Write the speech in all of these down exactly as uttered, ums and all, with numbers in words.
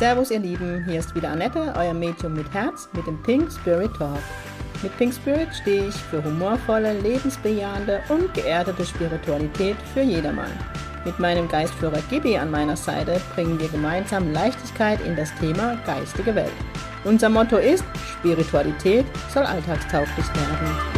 Servus, ihr Lieben, hier ist wieder Annette, euer Medium mit Herz, mit dem Pink Spirit Talk. Mit Pink Spirit stehe ich für humorvolle, lebensbejahende und geerdete Spiritualität für jedermann. Mit meinem Geistführer Gibi an meiner Seite bringen wir gemeinsam Leichtigkeit in das Thema geistige Welt. Unser Motto ist, Spiritualität soll alltagstauglich werden.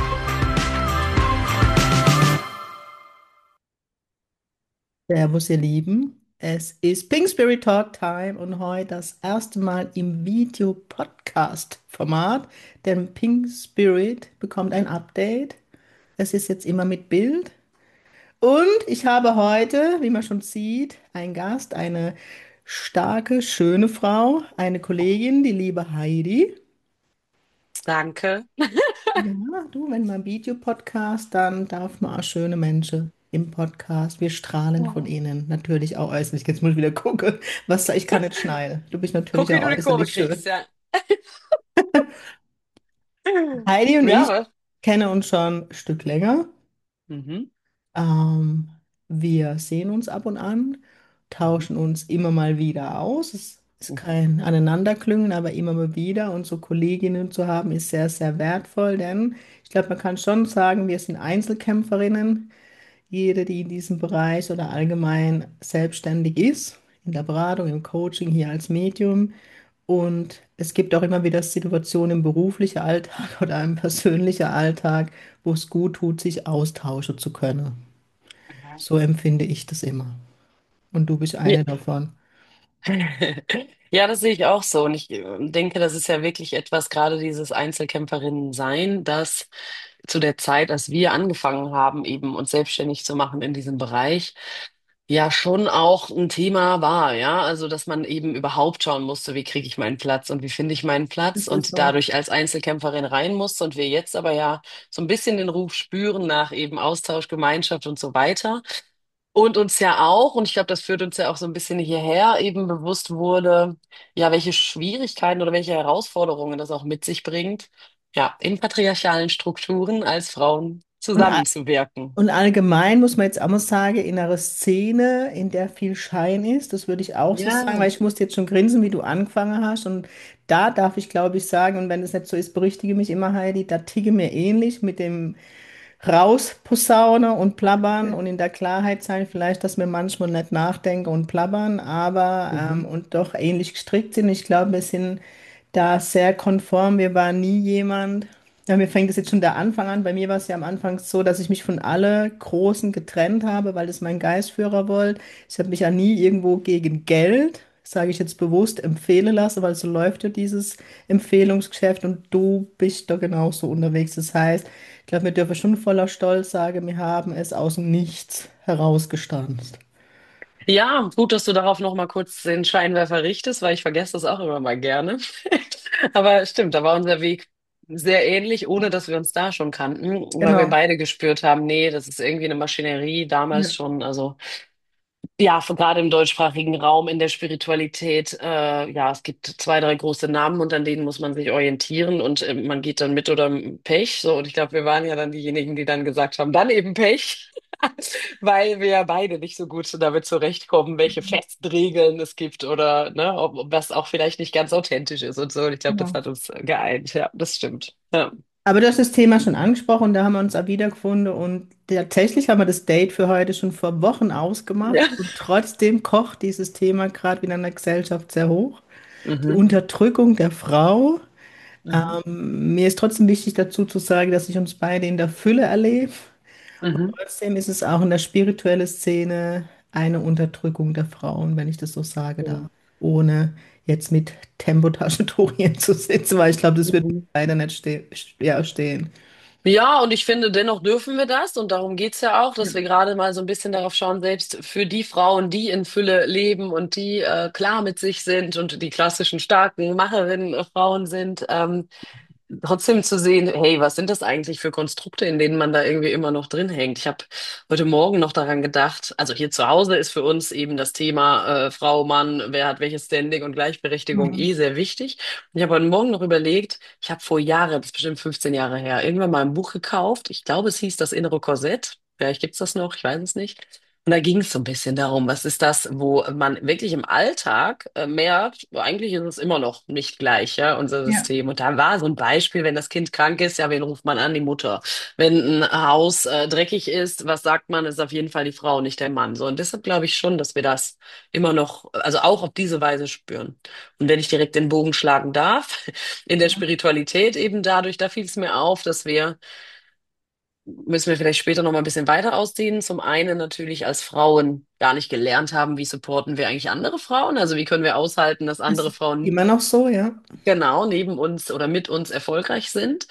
Servus, ihr Lieben. Es ist Pink Spirit Talk Time und heute das erste Mal im Video-Podcast-Format, denn Pink Spirit bekommt ein Update. Es ist jetzt immer mit Bild. Und ich habe heute, wie man schon sieht, einen Gast, eine starke, schöne Frau, eine Kollegin, die liebe Heidi. Danke. Ja, du, wenn man Videopodcast, dann darf man auch schöne Menschen im Podcast. Wir strahlen von Oh. ihnen. Natürlich auch äußerlich. Jetzt muss ich wieder gucken, was da, ich kann nicht schneiden. Du bist Guck, natürlich wie auch du die Kurve äußerlich kriegst, schön. ja. Heidi und Ja, ich was? kennen uns schon ein Stück länger. Mhm. Ähm, Wir sehen uns ab und an, Mhm. tauschen uns immer mal wieder aus. Es ist Mhm. kein Aneinanderklüngeln, aber immer mal wieder. Und so Kolleginnen zu haben, ist sehr, sehr wertvoll, denn ich glaube, man kann schon sagen, wir sind Einzelkämpferinnen. Jede, die in diesem Bereich oder allgemein selbstständig ist, in der Beratung, im Coaching, hier als Medium. Und es gibt auch immer wieder Situationen im beruflichen Alltag oder im persönlichen Alltag, wo es gut tut, sich austauschen zu können. So empfinde ich das immer. Und du bist Ja. eine davon. Ja, das sehe ich auch so. Und ich äh, denke, das ist ja wirklich etwas, gerade dieses Einzelkämpferinnen-Sein, das zu der Zeit, als wir angefangen haben, eben uns selbstständig zu machen in diesem Bereich, ja schon auch ein Thema war, ja. Also, dass man eben überhaupt schauen musste, wie kriege ich meinen Platz und wie finde ich meinen Platz Das ist und so. dadurch als Einzelkämpferin rein musste und wir jetzt aber ja so ein bisschen den Ruf spüren nach eben Austausch, Gemeinschaft und so weiter. Und uns ja auch, und ich glaube, das führt uns ja auch so ein bisschen hierher, eben bewusst wurde, ja, welche Schwierigkeiten oder welche Herausforderungen das auch mit sich bringt, ja, in patriarchalen Strukturen als Frauen Und zusammenzuwirken. Und allgemein muss man jetzt auch mal sagen, in einer Szene, in der viel Schein ist, das würde ich auch so Ja. sagen, weil ich musste jetzt schon grinsen, wie du angefangen hast. Und da darf ich, glaube ich, sagen, und wenn es nicht so ist, berichtige mich immer, Heidi, da ticke mir ähnlich mit dem Rausposaunen und Plappern und in der Klarheit sein, vielleicht, dass wir manchmal nicht nachdenken und plappern, aber ähm, Mhm. und doch ähnlich gestrickt sind. Ich glaube, wir sind da sehr konform. Wir waren nie jemand. Ja, mir fängt das jetzt schon der Anfang an. Bei mir war es ja am Anfang so, dass ich mich von alle Großen getrennt habe, weil das mein Geistführer wollte. Ich habe mich ja nie irgendwo gegen Geld, sage ich jetzt bewusst, empfehlen lassen, weil so läuft ja dieses Empfehlungsgeschäft und du bist da genauso unterwegs. Das heißt, ich glaube, wir dürfen schon voller Stolz sagen, wir haben es aus dem Nichts herausgestanzt. Ja, gut, dass du darauf noch mal kurz den Scheinwerfer richtest, weil ich vergesse das auch immer mal gerne. Aber stimmt, da war unser Weg sehr ähnlich, ohne dass wir uns da schon kannten, weil wir Genau. beide gespürt haben, nee, das ist irgendwie eine Maschinerie damals Ja. schon. Also ja, für- gerade im deutschsprachigen Raum, in der Spiritualität, äh, ja, es gibt zwei, drei große Namen und an denen muss man sich orientieren und äh, man geht dann mit oder Pech. So, und ich glaube, wir waren ja dann diejenigen, die dann gesagt haben, dann eben Pech, weil wir ja beide nicht so gut damit zurechtkommen, welche festen Regeln es gibt oder ne, ob, ob das auch vielleicht nicht ganz authentisch ist und so. Und ich glaube, das Genau. hat uns geeint. Ja, das stimmt. Ja. Aber du hast das Thema schon angesprochen, da haben wir uns auch wiedergefunden und tatsächlich haben wir das Date für heute schon vor Wochen ausgemacht Ja. und trotzdem kocht dieses Thema gerade wieder in der Gesellschaft sehr hoch. Die Mhm. Unterdrückung der Frau. Mhm. Ähm, mir ist trotzdem wichtig dazu zu sagen, dass ich uns beide in der Fülle erlebe. Und Mhm. trotzdem ist es auch in der spirituellen Szene eine Unterdrückung der Frauen, wenn ich das so sage, da, ohne jetzt mit Tempotaschentuch hier zu sitzen, weil ich glaube, das wird Mhm. leider nicht ste ja, stehen. Ja, und ich finde, dennoch dürfen wir das. Und darum geht's ja auch, Ja. dass wir gerade mal so ein bisschen darauf schauen, selbst für die Frauen, die in Fülle leben und die äh, klar mit sich sind und die klassischen starken Macherinnen, äh, Frauen sind, ähm, trotzdem zu sehen, hey, was sind das eigentlich für Konstrukte, in denen man da irgendwie immer noch drin hängt? Ich habe heute Morgen noch daran gedacht, also hier zu Hause ist für uns eben das Thema äh, Frau, Mann, wer hat welches Standing und Gleichberechtigung Mhm. eh sehr wichtig. Und ich habe heute Morgen noch überlegt, ich habe vor Jahren, das ist bestimmt fünfzehn Jahre her, irgendwann mal ein Buch gekauft. Ich glaube, es hieß Das innere Korsett. Vielleicht gibt's das noch, ich weiß es nicht. Und da ging es so ein bisschen darum, was ist das, wo man wirklich im Alltag äh, merkt, eigentlich ist es immer noch nicht gleich, ja, unser Ja. System. Und da war so ein Beispiel, wenn das Kind krank ist, ja, wen ruft man an? Die Mutter. Wenn ein Haus äh, dreckig ist, was sagt man, ist auf jeden Fall die Frau, nicht der Mann. So, und deshalb glaube ich schon, dass wir das immer noch, also auch auf diese Weise spüren. Und wenn ich direkt den Bogen schlagen darf, in der Spiritualität eben dadurch, da fiel es mir auf, dass wir müssen wir vielleicht später noch mal ein bisschen weiter ausdehnen. Zum einen natürlich als Frauen gar nicht gelernt haben, wie supporten wir eigentlich andere Frauen? Also wie können wir aushalten, dass Das andere ist Frauen immer noch so, ja. genau neben uns oder mit uns erfolgreich sind.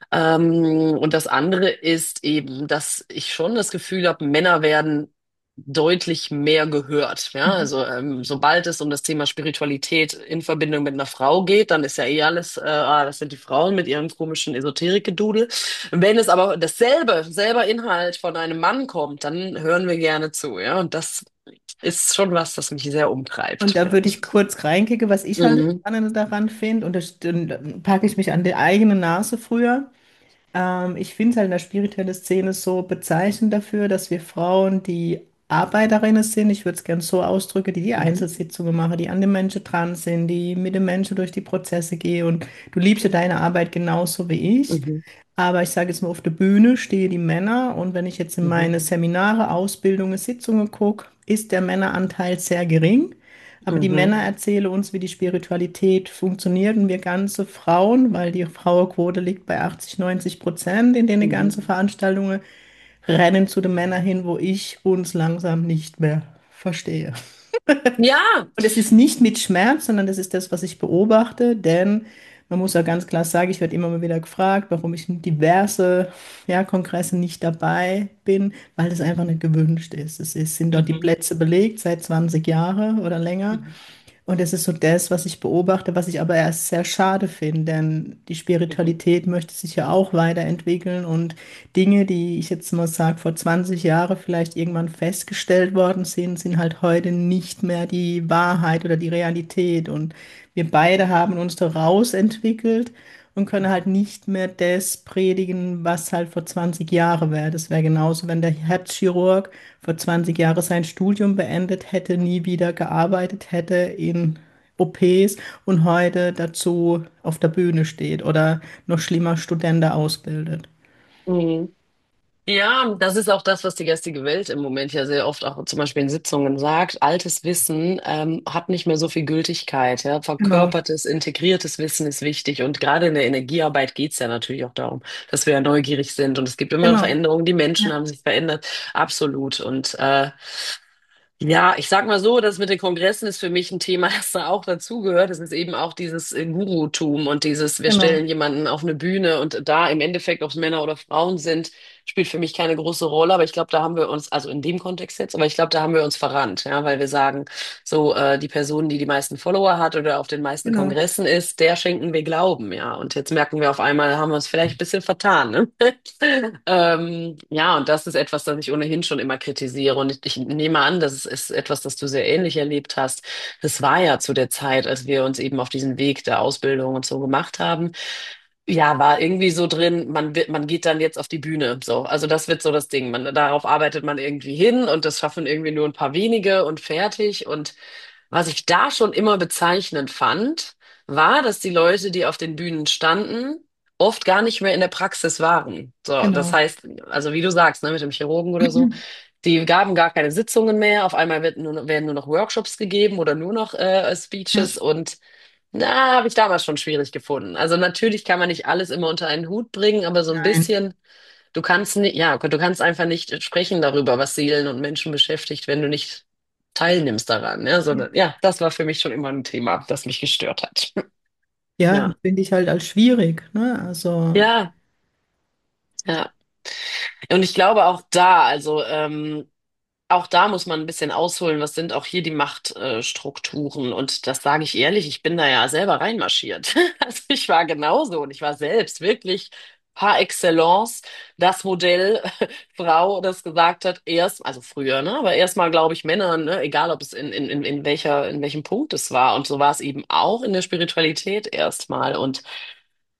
Ähm, und das andere ist eben, dass ich schon das Gefühl habe, Männer werden deutlich mehr gehört. Ja, Mhm. also ähm, sobald es um das Thema Spiritualität in Verbindung mit einer Frau geht, dann ist ja eh alles, äh, ah, das sind die Frauen mit ihrem komischen Esoterik-Gedudel. Wenn es aber dasselbe, selber Inhalt von einem Mann kommt, dann hören wir gerne zu. Ja, und das ist schon was, das mich sehr Und umtreibt. da würde ich kurz reinkicken, was ich halt das Mhm. Spannende daran finde, und das, dann packe ich mich an die eigene Nase früher. Ähm, ich finde es halt in der spirituellen Szene so bezeichnend dafür, dass wir Frauen, die Arbeiterinnen sind, ich würde es gerne so ausdrücken, die die Mhm. Einzelsitzungen machen, die an den Menschen dran sind, die mit den Menschen durch die Prozesse gehen. Und du liebst ja deine Arbeit genauso wie ich. Mhm. Aber ich sage jetzt mal, auf der Bühne stehen die Männer. Und wenn ich jetzt in Mhm. meine Seminare, Ausbildungen, Sitzungen gucke, ist der Männeranteil sehr gering. Aber die Mhm. Männer erzählen uns, wie die Spiritualität funktioniert und wir ganze Frauen, weil die Frauenquote liegt bei achtzig, neunzig Prozent in den Mhm. ganzen Veranstaltungen, rennen zu den Männern hin, wo ich uns langsam nicht mehr verstehe. Ja. Und es ist nicht mit Schmerz, sondern das ist das, was ich beobachte, denn man muss ja ganz klar sagen, ich werde immer mal wieder gefragt, warum ich in diverse, ja, Kongresse nicht dabei bin, weil das einfach nicht gewünscht ist. Es ist, sind dort die Mhm. Plätze belegt seit zwanzig Jahren oder länger. Mhm. Und das ist so das, was ich beobachte, was ich aber erst sehr schade finde, denn die Mhm. Spiritualität möchte sich ja auch weiterentwickeln und Dinge, die ich jetzt mal sage, vor zwanzig Jahren vielleicht irgendwann festgestellt worden sind, sind halt heute nicht mehr die Wahrheit oder die Realität. Und wir beide haben uns da rausentwickelt und können halt nicht mehr das predigen, was halt vor zwanzig Jahren wäre. Das wäre genauso, wenn der Herzchirurg vor zwanzig Jahren sein Studium beendet hätte, nie wieder gearbeitet hätte in O Ps und heute dazu auf der Bühne steht oder noch schlimmer Studenten ausbildet. Mhm. Ja, das ist auch das, was die geistige Welt im Moment ja sehr oft auch zum Beispiel in Sitzungen sagt. Altes Wissen ähm, hat nicht mehr so viel Gültigkeit. Ja? Genau, Verkörpertes, integriertes Wissen ist wichtig. Und gerade in der Energiearbeit geht es ja natürlich auch darum, dass wir ja neugierig sind. Und es gibt immer genau. Veränderungen. Die Menschen Ja, haben sich verändert. Absolut. Und äh, ja, ich sag mal so, das mit den Kongressen ist für mich ein Thema, das da auch dazugehört. Es ist eben auch dieses äh, Gurutum und dieses, wir genau, stellen jemanden auf eine Bühne und da im Endeffekt, ob es Männer oder Frauen sind, spielt für mich keine große Rolle. Aber ich glaube, da haben wir uns, also in dem Kontext jetzt, aber ich glaube, da haben wir uns verrannt, ja, weil wir sagen, so äh, die Person, die die meisten Follower hat oder auf den meisten genau. Kongressen ist, der schenken wir Glauben, ja. Und jetzt merken wir auf einmal, haben wir uns vielleicht ein bisschen vertan, ne? Ähm, ja, und das ist etwas, das ich ohnehin schon immer kritisiere. Und ich, ich nehme an, das ist, ist etwas, das du sehr ähnlich erlebt hast. Das war ja zu der Zeit, als wir uns eben auf diesen Weg der Ausbildung und so gemacht haben. Ja, war irgendwie so drin, man wird, man geht dann jetzt auf die Bühne. So, also das wird so das Ding. Man, darauf arbeitet man irgendwie hin und das schaffen irgendwie nur ein paar wenige und fertig. Und was ich da schon immer bezeichnend fand, war, dass die Leute, die auf den Bühnen standen, oft gar nicht mehr in der Praxis waren. So, das Genau. heißt, also wie du sagst, ne, mit dem Chirurgen oder so, die gaben gar keine Sitzungen mehr. Auf einmal wird nur, noch- werden nur noch Workshops gegeben oder nur noch äh, Ja, Speeches und na, habe ich damals schon schwierig gefunden. Also natürlich kann man nicht alles immer unter einen Hut bringen, aber so ein nein. bisschen, du kannst nicht, ja, du kannst einfach nicht sprechen darüber, was Seelen und Menschen beschäftigt, wenn du nicht teilnimmst daran. Ja, sondern, ja, das war für mich schon immer ein Thema, das mich gestört hat. Ja, Ja, empfinde ich halt als schwierig, ne? Also, ja, ja. Und ich glaube auch da, also ähm, auch da muss man ein bisschen ausholen, was sind auch hier die Machtstrukturen. Äh, Strukturen? Und das sage ich ehrlich, ich bin da ja selber reinmarschiert. Also ich war genauso und ich war selbst wirklich par excellence das Modell Frau, das gesagt hat, erst, also früher, ne, aber erstmal glaube ich Männern, ne, egal ob es in, in, in in welcher, in welchem Punkt es war. Und so war es eben auch in der Spiritualität erstmal. Und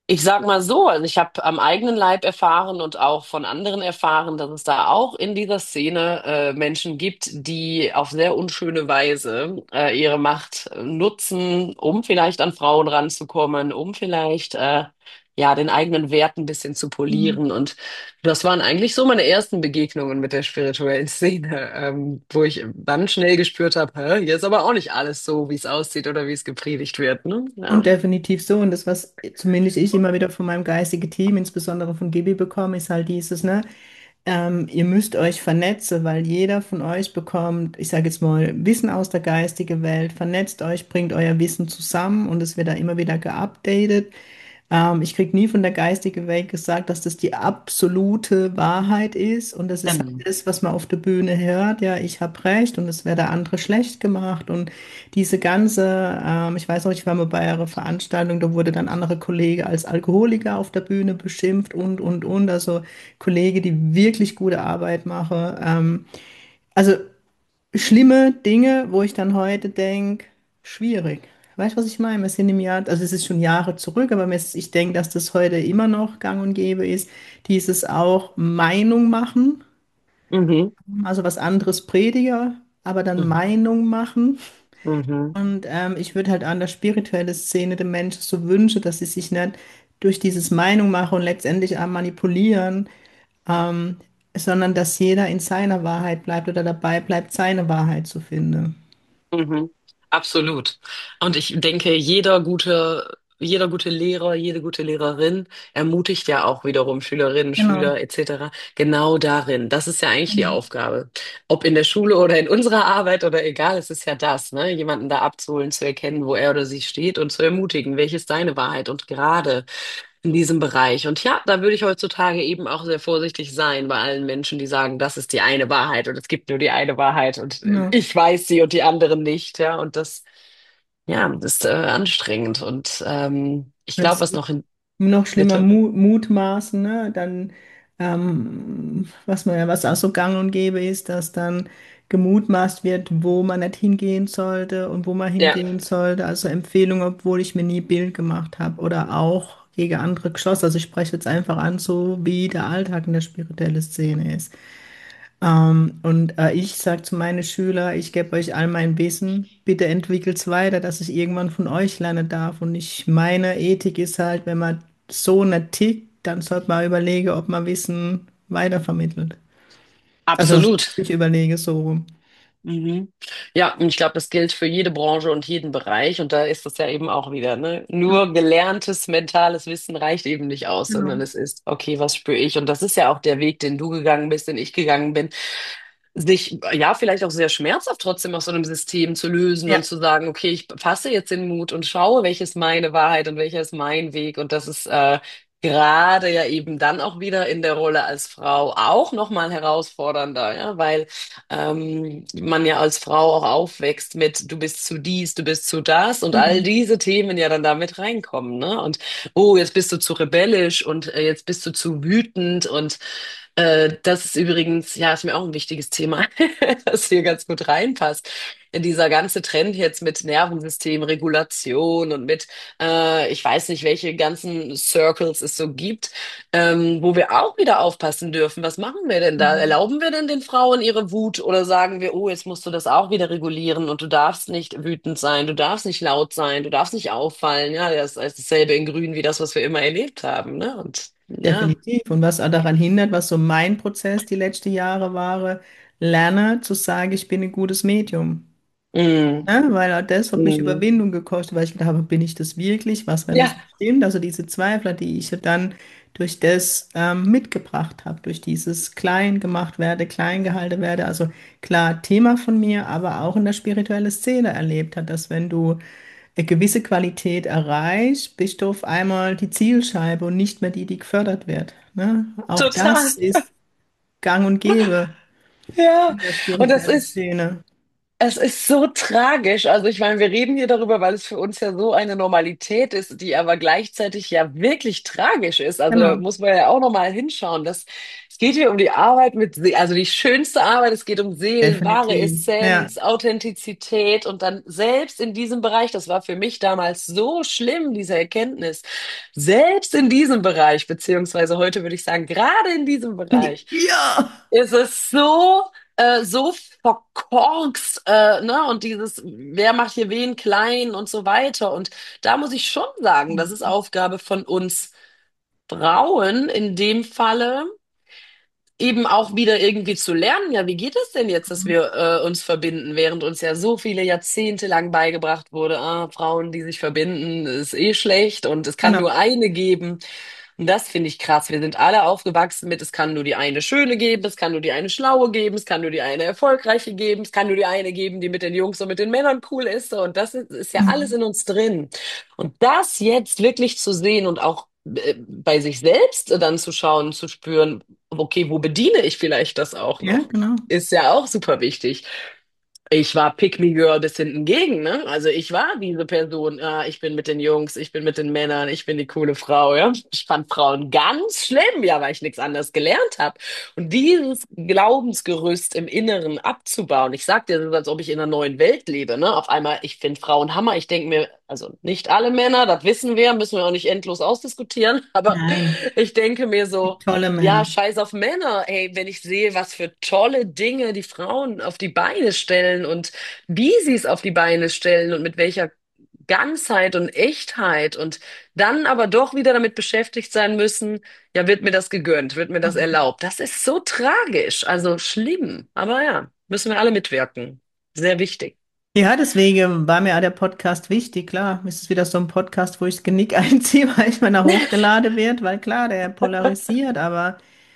Ich sag mal so, also ich habe am eigenen Leib erfahren und auch von anderen erfahren, dass es da auch in dieser Szene äh, Menschen gibt, die auf sehr unschöne Weise äh, ihre Macht äh, nutzen, um vielleicht an Frauen ranzukommen, um vielleicht äh, ja den eigenen Wert ein bisschen zu Mhm. polieren. Und das waren eigentlich so meine ersten Begegnungen mit der spirituellen Szene, ähm, wo ich dann schnell gespürt habe, hä, hier ist aber auch nicht alles so, wie es aussieht oder wie es gepredigt wird, ne? Ja. Und definitiv so. Und das, was zumindest ich immer wieder von meinem geistigen Team, insbesondere von Gibi bekomme, ist halt dieses, ne? Ähm, ihr müsst euch vernetzen, weil jeder von euch bekommt, ich sage jetzt mal, Wissen aus der geistigen Welt. Vernetzt euch, bringt euer Wissen zusammen und es wird da immer wieder geupdatet. Ähm, ich kriege nie von der geistigen Welt gesagt, dass das die absolute Wahrheit ist und das ist halt Genau. das, was man auf der Bühne hört. Ja, ich habe recht und es wäre der andere schlecht gemacht und diese ganze, ähm, ich weiß noch, ich war mal bei einer Veranstaltung, da wurde dann andere Kollege als Alkoholiker auf der Bühne beschimpft und, und, und. Also Kollege, die wirklich gute Arbeit machen. Ähm, also schlimme Dinge, wo ich dann heute denke, schwierig. Weißt du, was ich meine? Wir sind im Jahr, also es ist schon Jahre zurück, aber mir ist- ich denke, dass das heute immer noch gang und gäbe ist, dieses auch Meinung machen, Mhm. also was anderes prediger, aber dann Meinung machen. Mhm. Und ähm, ich würde halt an der spirituellen Szene den Menschen so wünschen, dass sie sich nicht durch dieses Meinung machen und letztendlich auch manipulieren, ähm, sondern dass jeder in seiner Wahrheit bleibt oder dabei bleibt, seine Wahrheit zu finden. Mhm. Absolut. Und ich denke, jeder gute, jeder gute Lehrer, jede gute Lehrerin ermutigt ja auch wiederum Schülerinnen, Genau. Schüler et cetera genau darin. Das ist ja eigentlich die Genau. Aufgabe. Ob in der Schule oder in unserer Arbeit oder egal, es ist ja das, ne? Jemanden da abzuholen, zu erkennen, wo er oder sie steht und zu ermutigen, welche ist deine Wahrheit und gerade in diesem Bereich. Und ja, da würde ich heutzutage eben auch sehr vorsichtig sein bei allen Menschen, die sagen, das ist die eine Wahrheit und es gibt nur die eine Wahrheit und äh, Genau. ich weiß sie und die anderen nicht, ja. Und das, ja, das ist äh, anstrengend. Und ähm, ich glaube, Jetzt was noch in, noch schlimmer bitte? Mu Mutmaßen, ne? Dann, ähm, was man ja, was auch so gang und gäbe ist, dass dann gemutmaßt wird, wo man nicht hingehen sollte und wo man Ja, hingehen sollte. Also Empfehlungen, obwohl ich mir nie Bild gemacht habe oder auch gegen andere geschossen. Also ich spreche jetzt einfach an, so wie der Alltag in der spirituellen Szene ist. Ähm, und äh, ich sage zu meinen Schülern, ich gebe euch all mein Wissen, bitte entwickelt es weiter, dass ich irgendwann von euch lernen darf. Und ich meine Ethik ist halt, wenn man so nicht tickt, dann sollte man überlegen, ob man Wissen weitervermittelt. Also absolut. ich überlege so rum. Mhm. Ja, und ich glaube, das gilt für jede Branche und jeden Bereich. Und da ist es ja eben auch wieder, ne? Ja, Nur gelerntes mentales Wissen reicht eben nicht aus, sondern genau. es ist, okay, was spüre ich? Und das ist ja auch der Weg, den du gegangen bist, den ich gegangen bin, sich ja vielleicht auch sehr schmerzhaft trotzdem aus so einem System zu lösen und Ja, zu sagen, okay, ich fasse jetzt den Mut und schaue, welches meine Wahrheit und welcher ist mein Weg. Und das ist äh, gerade ja eben dann auch wieder in der Rolle als Frau auch nochmal herausfordernder, ja, weil ähm, man ja als Frau auch aufwächst mit, du bist zu dies, du bist zu das und all genau. diese Themen ja dann damit reinkommen, ne? Und oh, jetzt bist du zu rebellisch und äh, jetzt bist du zu wütend und äh, das ist übrigens, ja, ist mir auch ein wichtiges Thema, das hier ganz gut reinpasst. Dieser ganze Trend jetzt mit Nervensystemregulation und mit, äh, ich weiß nicht, welche ganzen Circles es so gibt, ähm, wo wir auch wieder aufpassen dürfen. Was machen wir denn da? Mhm. Erlauben wir denn den Frauen ihre Wut oder sagen wir, oh, jetzt musst du das auch wieder regulieren und du darfst nicht wütend sein, du darfst nicht laut sein, du darfst nicht auffallen. Ja, das ist dasselbe in Grün wie das, was wir immer erlebt haben, ne? Und ja. Definitiv. Und was auch daran hindert, was so mein Prozess die letzten Jahre war, lerne zu sagen, ich bin ein gutes Medium. Mm, Ne? Weil auch das hat mich mm. Überwindung gekostet, weil ich gedacht habe, bin ich das wirklich? Was, wenn das Ja, nicht stimmt? Also diese Zweifler, die ich ja dann durch das ähm, mitgebracht habe, durch dieses klein gemacht werde, klein gehalten werde. Also klar, Thema von mir, aber auch in der spirituellen Szene erlebt hat, dass wenn du eine gewisse Qualität erreichst, bist du auf einmal die Zielscheibe und nicht mehr die, die gefördert wird. Ne? Auch total. das ist gang und gäbe Ja, in der und das spirituellen ist, Szene. es ist so tragisch. Also ich meine, wir reden hier darüber, weil es für uns ja so eine Normalität ist, die aber gleichzeitig ja wirklich tragisch ist. Also da Genau. muss man ja auch nochmal hinschauen, dass geht hier um die Arbeit mit, Se- also die schönste Arbeit, es geht um Seelen, wahre definitiv. Ja. Essenz, Authentizität und dann selbst in diesem Bereich, das war für mich damals so schlimm, diese Erkenntnis, selbst in diesem Bereich, beziehungsweise heute würde ich sagen, gerade in diesem Bereich, Ja. ist es so, äh, so verkorkst, äh, ne? Und dieses, wer macht hier wen klein und so weiter. Und da muss ich schon sagen, das ist Aufgabe von uns Frauen in dem Falle eben auch wieder irgendwie zu lernen, ja, wie geht es denn jetzt, dass wir äh, uns verbinden, während uns ja so viele Jahrzehnte lang beigebracht wurde, ah, Frauen, die sich verbinden, ist eh schlecht und es kann nur Genau. eine geben. Und das finde ich krass. Wir sind alle aufgewachsen mit, es kann nur die eine Schöne geben, es kann nur die eine Schlaue geben, es kann nur die eine Erfolgreiche geben, es kann nur die eine geben, die mit den Jungs und mit den Männern cool ist. So. Und das ist, ist ja alles Mhm. in uns drin. Und das jetzt wirklich zu sehen und auch äh, bei sich selbst dann zu schauen, zu spüren, okay, wo bediene ich vielleicht das auch Ja, noch? genau. Ist ja auch super wichtig. Ich war Pick Me Girl bis hinten gegen, ne? Also ich war diese Person, ah, ich bin mit den Jungs, ich bin mit den Männern, ich bin die coole Frau, ja. Ich fand Frauen ganz schlimm, ja, weil ich nichts anderes gelernt habe. Und dieses Glaubensgerüst im Inneren abzubauen, ich sag dir, das ist, als ob ich in einer neuen Welt lebe, ne? Auf einmal, ich finde Frauen Hammer. Ich denke mir, also nicht alle Männer, das wissen wir, müssen wir auch nicht endlos ausdiskutieren, aber Nein. ich denke mir Es so, gibt tolle ja, Männer. scheiß auf Männer. Ey, wenn ich sehe, was für tolle Dinge die Frauen auf die Beine stellen und wie sie es auf die Beine stellen und mit welcher Ganzheit und Echtheit und dann aber doch wieder damit beschäftigt sein müssen, ja, wird mir das gegönnt, wird mir das erlaubt. Das ist so tragisch, also schlimm. Aber ja, müssen wir alle mitwirken. Sehr wichtig. Ja, deswegen war mir auch der Podcast wichtig. Klar, es ist wieder so ein Podcast, wo ich das Genick einziehe, weil ich mal nach hochgeladen wird, weil klar, der polarisiert, aber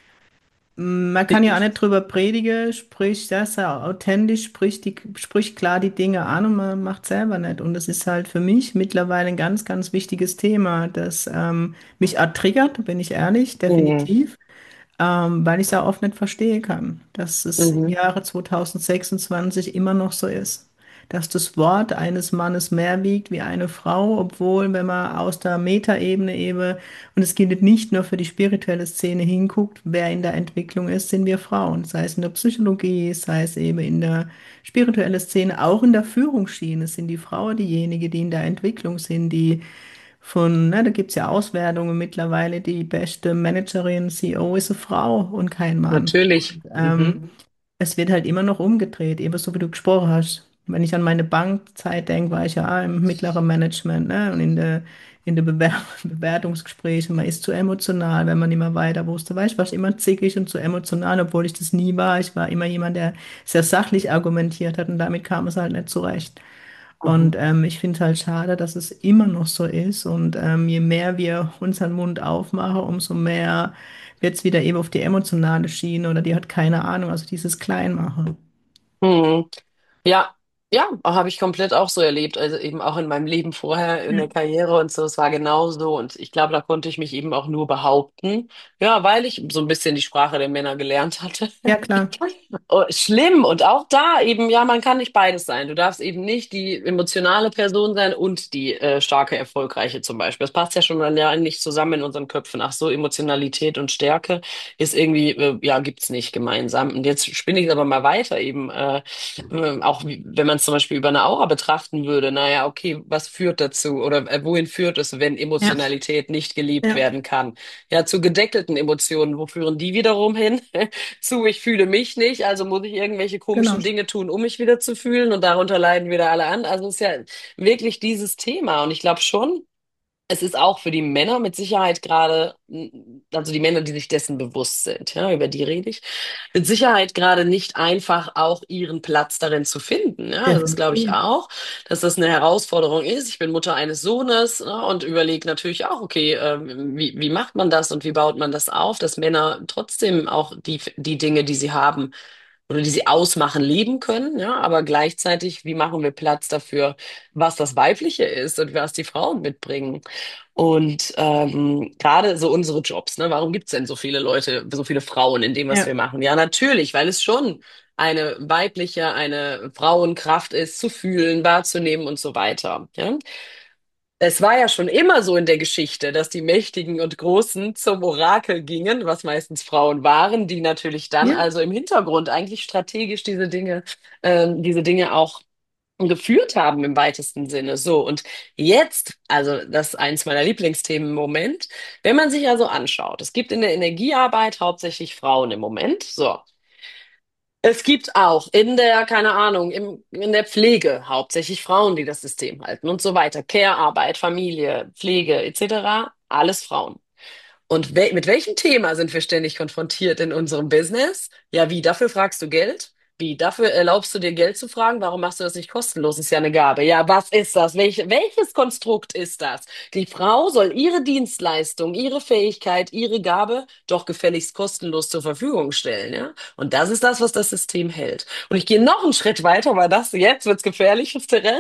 mm, man kann ja auch nicht drüber predigen, sprich, das ist ja authentisch, sprich, die, sprich klar die Dinge an und man macht selber nicht. Und das ist halt für mich mittlerweile ein ganz, ganz wichtiges Thema, das ähm, mich auch triggert, bin ich ehrlich, Mhm. definitiv. Ähm, weil ich es auch oft nicht verstehen kann, dass es im Mhm. Jahre zwanzig sechsundzwanzig immer noch so ist. Dass das Wort eines Mannes mehr wiegt wie eine Frau, obwohl, wenn man aus der Metaebene eben, und es gilt nicht nur für die spirituelle Szene hinguckt, wer in der Entwicklung ist, sind wir Frauen. Sei es in der Psychologie, sei es eben in der spirituellen Szene, auch in der Führungsschiene sind die Frauen diejenigen, die in der Entwicklung sind, die von, ne, da gibt es ja Auswertungen mittlerweile, die beste Managerin, C E O ist eine Frau und kein Mann. Natürlich. Und, Mhm. ähm, es wird halt immer noch umgedreht, eben so wie du gesprochen hast. Wenn ich an meine Bankzeit denke, war ich ja auch im mittleren Management, ne, und in der, in der Bewer Bewertungsgespräche, man ist zu emotional, wenn man nicht mehr weiter wusste. Weißt du, war ich immer zickig und zu emotional, obwohl ich das nie war. Ich war immer jemand, der sehr sachlich argumentiert hat und damit kam es halt nicht zurecht. Und Mhm. ähm, ich finde es halt schade, dass es immer noch so ist. Und ähm, je mehr wir unseren Mund aufmachen, umso mehr wird es wieder eben auf die emotionale Schiene oder die hat keine Ahnung, also dieses Kleinmachen. Mhm. Ja, ja, habe ich komplett auch so erlebt. Also eben auch in meinem Leben vorher, in Ja, der Karriere und so, es war genauso. Und ich glaube, da konnte ich mich eben auch nur behaupten. Ja, weil ich so ein bisschen die Sprache der Männer gelernt hatte. ja klar. Oh, schlimm. Und auch da eben, ja, man kann nicht beides sein. Du darfst eben nicht die emotionale Person sein und die äh, starke, erfolgreiche zum Beispiel. Das passt ja schon dann ja nicht zusammen in unseren Köpfen. Ach so, Emotionalität und Stärke ist irgendwie, äh, ja, gibt's nicht gemeinsam. Und jetzt spinne ich es aber mal weiter eben. Äh, ähm, auch wie- wenn man es zum Beispiel über eine Aura betrachten würde, naja, okay, was führt dazu oder äh, wohin führt es, wenn Ja, Emotionalität nicht gelebt ja, werden kann? Ja, zu gedeckelten Emotionen. Wo führen die wiederum hin? Zu, ich fühle mich nicht, also muss ich irgendwelche komischen genau. Dinge tun, um mich wieder zu fühlen und darunter leiden wieder alle an. Also es ist ja wirklich dieses Thema und ich glaube schon, es ist auch für die Männer mit Sicherheit gerade, also die Männer, die sich dessen bewusst sind, ja, über die rede ich, mit Sicherheit gerade nicht einfach auch ihren Platz darin zu finden. Ja, also das glaube ich Definitiv. auch, dass das eine Herausforderung ist. Ich bin Mutter eines Sohnes, ne, und überlege natürlich auch, okay, ähm, wie, wie macht man das und wie baut man das auf, dass Männer trotzdem auch die, die Dinge, die sie haben, oder die sie ausmachen, leben können, ja, aber gleichzeitig, wie machen wir Platz dafür, was das Weibliche ist und was die Frauen mitbringen? Und ähm, gerade so unsere Jobs, ne, warum gibt's denn so viele Leute, so viele Frauen in dem, was wir Ja, machen? Ja, natürlich, weil es schon eine weibliche, eine Frauenkraft ist, zu fühlen, wahrzunehmen und so weiter. Ja? Es war ja schon immer so in der Geschichte, dass die Mächtigen und Großen zum Orakel gingen, was meistens Frauen waren, die natürlich dann Ja, also im Hintergrund eigentlich strategisch diese Dinge, ähm, diese Dinge auch geführt haben im weitesten Sinne. So, und jetzt, also das ist eins meiner Lieblingsthemen im Moment, wenn man sich also anschaut, es gibt in der Energiearbeit hauptsächlich Frauen im Moment. So. Es gibt auch in der, keine Ahnung, im, in der Pflege hauptsächlich Frauen, die das System halten und so weiter. Care-Arbeit, Familie, Pflege et cetera. Alles Frauen. Und wel mit welchem Thema sind wir ständig konfrontiert in unserem Business? Ja, wie, dafür fragst du Geld? Wie, dafür erlaubst du dir Geld zu fragen? Warum machst du das nicht kostenlos? Ist ja eine Gabe. Ja, was ist das? Welch, welches Konstrukt ist das? Die Frau soll ihre Dienstleistung, ihre Fähigkeit, ihre Gabe doch gefälligst kostenlos zur Verfügung stellen, ja? Und das ist das, was das System hält. Und ich gehe noch einen Schritt weiter, weil das jetzt wird's gefährliches Terrain.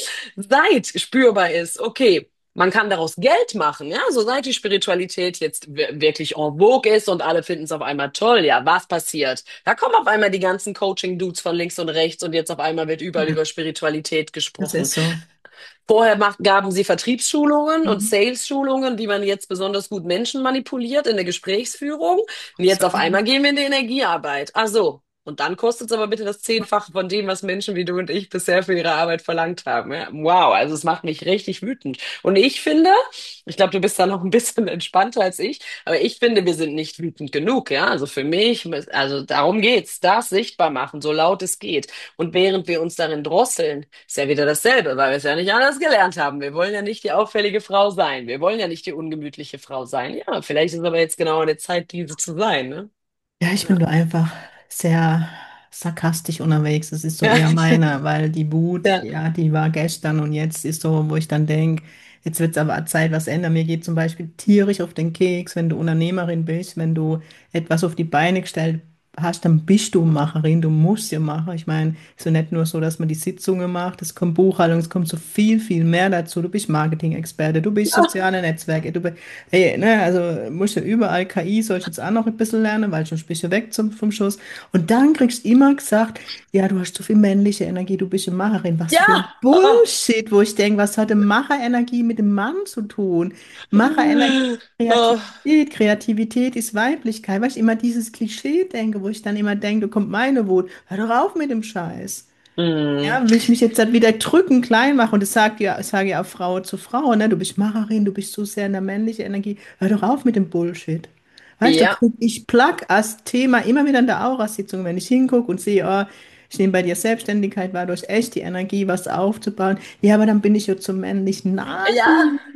Seit spürbar ist, okay, man kann daraus Geld machen, ja, so seit die Spiritualität jetzt wir- wirklich en vogue ist und alle finden es auf einmal toll, ja, was passiert? Da kommen auf einmal die ganzen Coaching-Dudes von links und rechts und jetzt auf einmal wird überall ja, über Spiritualität das gesprochen. ist so. Vorher mach, gaben sie Vertriebsschulungen und Mhm. Sales-Schulungen, wie man jetzt besonders gut Menschen manipuliert in der Gesprächsführung. Und jetzt auf Absolut. einmal gehen wir in die Energiearbeit. Ach so. Und dann kostet es aber bitte das Zehnfache von dem, was Menschen wie du und ich bisher für ihre Arbeit verlangt haben. Ja, wow, also es macht mich richtig wütend. Und ich finde, ich glaube, du bist da noch ein bisschen entspannter als ich, aber ich finde, wir sind nicht wütend genug. Ja, also für mich, also darum geht's, das sichtbar machen, so laut es geht. Und während wir uns darin drosseln, ist ja wieder dasselbe, weil wir es ja nicht anders gelernt haben. Wir wollen ja nicht die auffällige Frau sein. Wir wollen ja nicht die ungemütliche Frau sein. Ja, vielleicht ist aber jetzt genau eine Zeit, diese zu sein, ne? Ja, ich bin Ja. da einfach sehr sarkastisch unterwegs. Das ist so Ja, eher meine, weil die Wut, ja. ja, die war gestern und jetzt ist so, wo ich dann denke, jetzt wird es aber Zeit, was ändern. Mir geht zum Beispiel tierisch auf den Keks, wenn du Unternehmerin bist, wenn du etwas auf die Beine gestellt hast, dann bist du Macherin, du musst ja machen. Ich meine, ist ja nicht nur so, dass man die Sitzungen macht, es kommt Buchhaltung, es kommt so viel, viel mehr dazu. Du bist Marketing-Experte, du bist soziale Netzwerke, du bist Ey, ne, also musst du überall K I, soll ich jetzt auch noch ein bisschen lernen, weil sonst bist du weg zum, vom Schuss. Und dann kriegst du immer gesagt, ja, du hast so viel männliche Energie, du bist eine Macherin. Was für ein Ja. Bullshit, wo ich denke, was hat denn Macherenergie mit dem Mann zu tun? Macherenergie ist Oh. Kreativität, Kreativität ist Weiblichkeit. Weißt du, immer dieses Klischee denke, wo ich dann immer denke, da kommt meine Wut. Hör doch auf mit dem Scheiß. Mm. Ja, will ich mich jetzt halt wieder drücken, klein machen und das sagt ja, ich sage ja auch Frau zu Frau, ne? Du bist Macherin, du bist so sehr in der männlichen Energie. Hör doch auf mit dem Bullshit. Weißt du, da Ja. krieg ich Plack als Thema immer wieder in der Aura-Sitzung, wenn ich hingucke und sehe, oh, ich nehme bei dir Selbstständigkeit, war durch echt die Energie, was aufzubauen. Ja, aber dann bin ich ja zu männlich. Ja. Nein.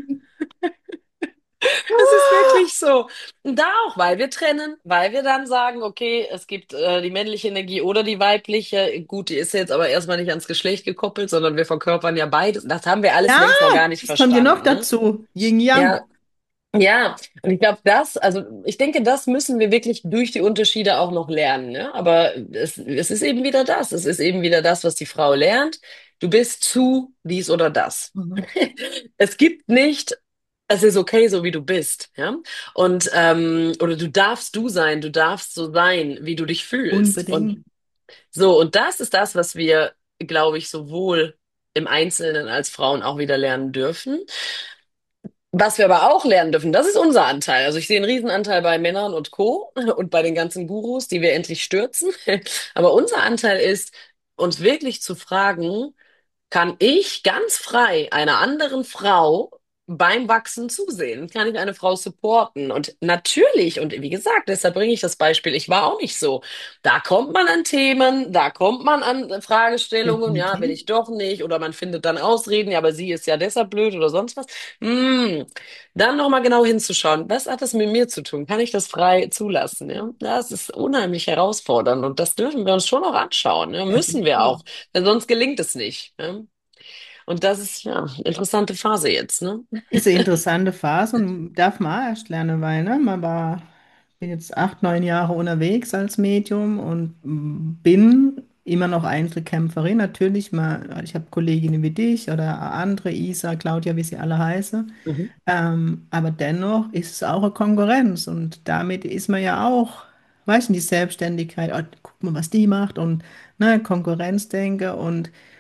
Es ist Ah. wirklich so. Und da auch, weil wir trennen, weil wir dann sagen, okay, es gibt äh, die männliche Energie oder die weibliche. Gut, die ist jetzt aber erstmal nicht ans Geschlecht gekoppelt, sondern wir verkörpern ja beides. Das haben wir alles Ja, längst noch gar nicht das kommt ja noch verstanden, ne? dazu. Yin Yang. Ja, ja. Und ich glaube, das, also ich denke, das müssen wir wirklich durch die Unterschiede auch noch lernen, ne? Aber es, es ist eben wieder das. Es ist eben wieder das, was die Frau lernt. Du bist zu dies oder das. Mhm. Es gibt nicht, es ist okay, so wie du bist, ja. Und ähm, oder du darfst du sein, du darfst so sein, wie du dich fühlst. Und Unbedingt. so, und das ist das, was wir, glaube ich, sowohl im Einzelnen als Frauen auch wieder lernen dürfen. Was wir aber auch lernen dürfen, das ist unser Anteil. Also ich sehe einen Riesenanteil bei Männern und Co. und bei den ganzen Gurus, die wir endlich stürzen. Aber unser Anteil ist, uns wirklich zu fragen, kann ich ganz frei einer anderen Frau beim Wachsen zusehen? Kann ich eine Frau supporten? Und natürlich, und wie gesagt, deshalb bringe ich das Beispiel, ich war auch nicht so. Da kommt man an Themen, da kommt man an Fragestellungen, ja, will Definitiv. ich doch nicht, oder man findet dann Ausreden, ja, aber sie ist ja deshalb blöd oder sonst was. Hm. Dann nochmal genau hinzuschauen, was hat das mit mir zu tun? Kann ich das frei zulassen? Ja, das ist unheimlich herausfordernd und das dürfen wir uns schon auch anschauen. Ja, müssen wir Definitiv. auch, denn sonst gelingt es nicht. Ja? Und das ist ja eine interessante Phase jetzt, ne? Ist eine interessante Phase und darf man auch erst lernen, weil ne, man war, bin jetzt acht, neun Jahre unterwegs als Medium und mm, bin immer noch Einzelkämpferin. Natürlich, mal, ich habe Kolleginnen wie dich oder andere, Isa, Claudia, wie sie alle heißen. Mhm. Ähm, aber dennoch ist es auch eine Konkurrenz und damit ist man ja auch, weißt du, die Selbstständigkeit, oh, guck mal, was die macht und ne, Konkurrenzdenke und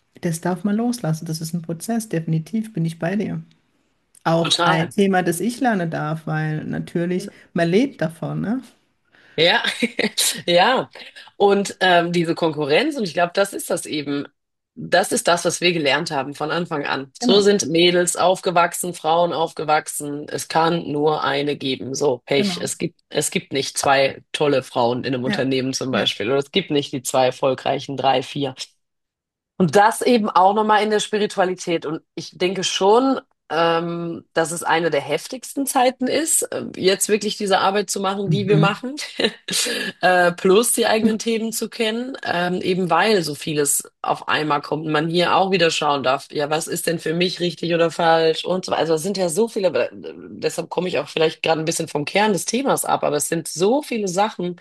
das darf man loslassen. Das ist ein Prozess, definitiv bin ich bei dir. Auch ein Total. Thema, das ich lernen darf, weil natürlich, man lebt davon, ne? Ja, ja. Und ähm, diese Konkurrenz, und ich glaube, das ist das eben. Das ist das, was wir gelernt haben von Anfang an. So Genau, sind Mädels aufgewachsen, Frauen aufgewachsen. Es kann nur eine geben. So, Pech. genau. Es gibt, es gibt nicht zwei tolle Frauen in einem Ja, Unternehmen zum ja. Beispiel. Oder es gibt nicht die zwei erfolgreichen drei, vier. Und das eben auch nochmal in der Spiritualität. Und ich denke schon, ähm, dass es eine der heftigsten Zeiten ist, äh, jetzt wirklich diese Arbeit zu machen, die wir Mhm. machen, äh, plus die eigenen Themen zu kennen, ähm, eben weil so vieles auf einmal kommt und man hier auch wieder schauen darf, ja, was ist denn für mich richtig oder falsch und so weiter. Also es sind ja so viele, äh, deshalb komme ich auch vielleicht gerade ein bisschen vom Kern des Themas ab, aber es sind so viele Sachen,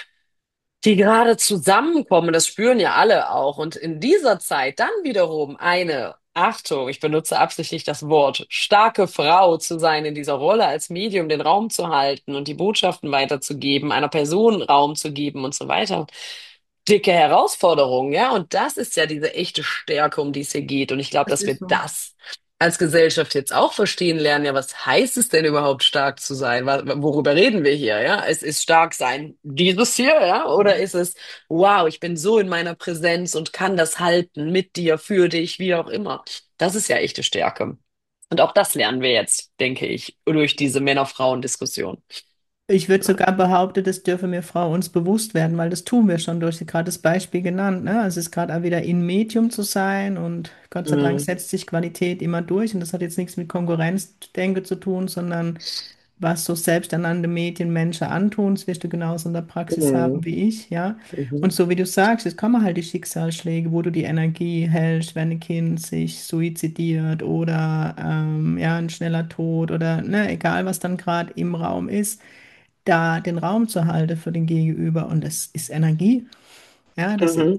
die gerade zusammenkommen, das spüren ja alle auch. Und in dieser Zeit dann wiederum eine, Achtung, ich benutze absichtlich das Wort, starke Frau zu sein in dieser Rolle als Medium, den Raum zu halten und die Botschaften weiterzugeben, einer Person Raum zu geben und so weiter. Dicke Herausforderung, ja. Und das ist ja diese echte Stärke, um die es hier geht. Und ich glaube, Das dass ist wir so. das als Gesellschaft jetzt auch verstehen lernen, ja, was heißt es denn überhaupt stark zu sein? Wa- Worüber reden wir hier, ja? Es ist stark sein dieses hier, ja? Oder ist es, wow, ich bin so in meiner Präsenz und kann das halten mit dir, für dich, wie auch immer. Das ist ja echte Stärke. Und auch das lernen wir jetzt, denke ich, durch diese Männer-Frauen-Diskussion. Ich würde sogar behaupten, das dürfe mir Frau uns bewusst werden, weil das tun wir schon. Du hast ja gerade das Beispiel genannt, ne? Es ist gerade auch wieder in Medium zu sein und Gott sei Dank Mhm. setzt sich Qualität immer durch und das hat jetzt nichts mit Konkurrenzdenke zu tun, sondern was so selbsternannte Medienmenschen antun, das wirst du genauso in der Praxis haben Mhm. wie ich, ja. Mhm. Und so wie du sagst, es kommen halt die Schicksalsschläge, wo du die Energie hältst, wenn ein Kind sich suizidiert oder ähm, ja, ein schneller Tod oder ne, egal was dann gerade im Raum ist, da den Raum zu halten für den Gegenüber. Und das ist Energie. Ja, das ist Mhm.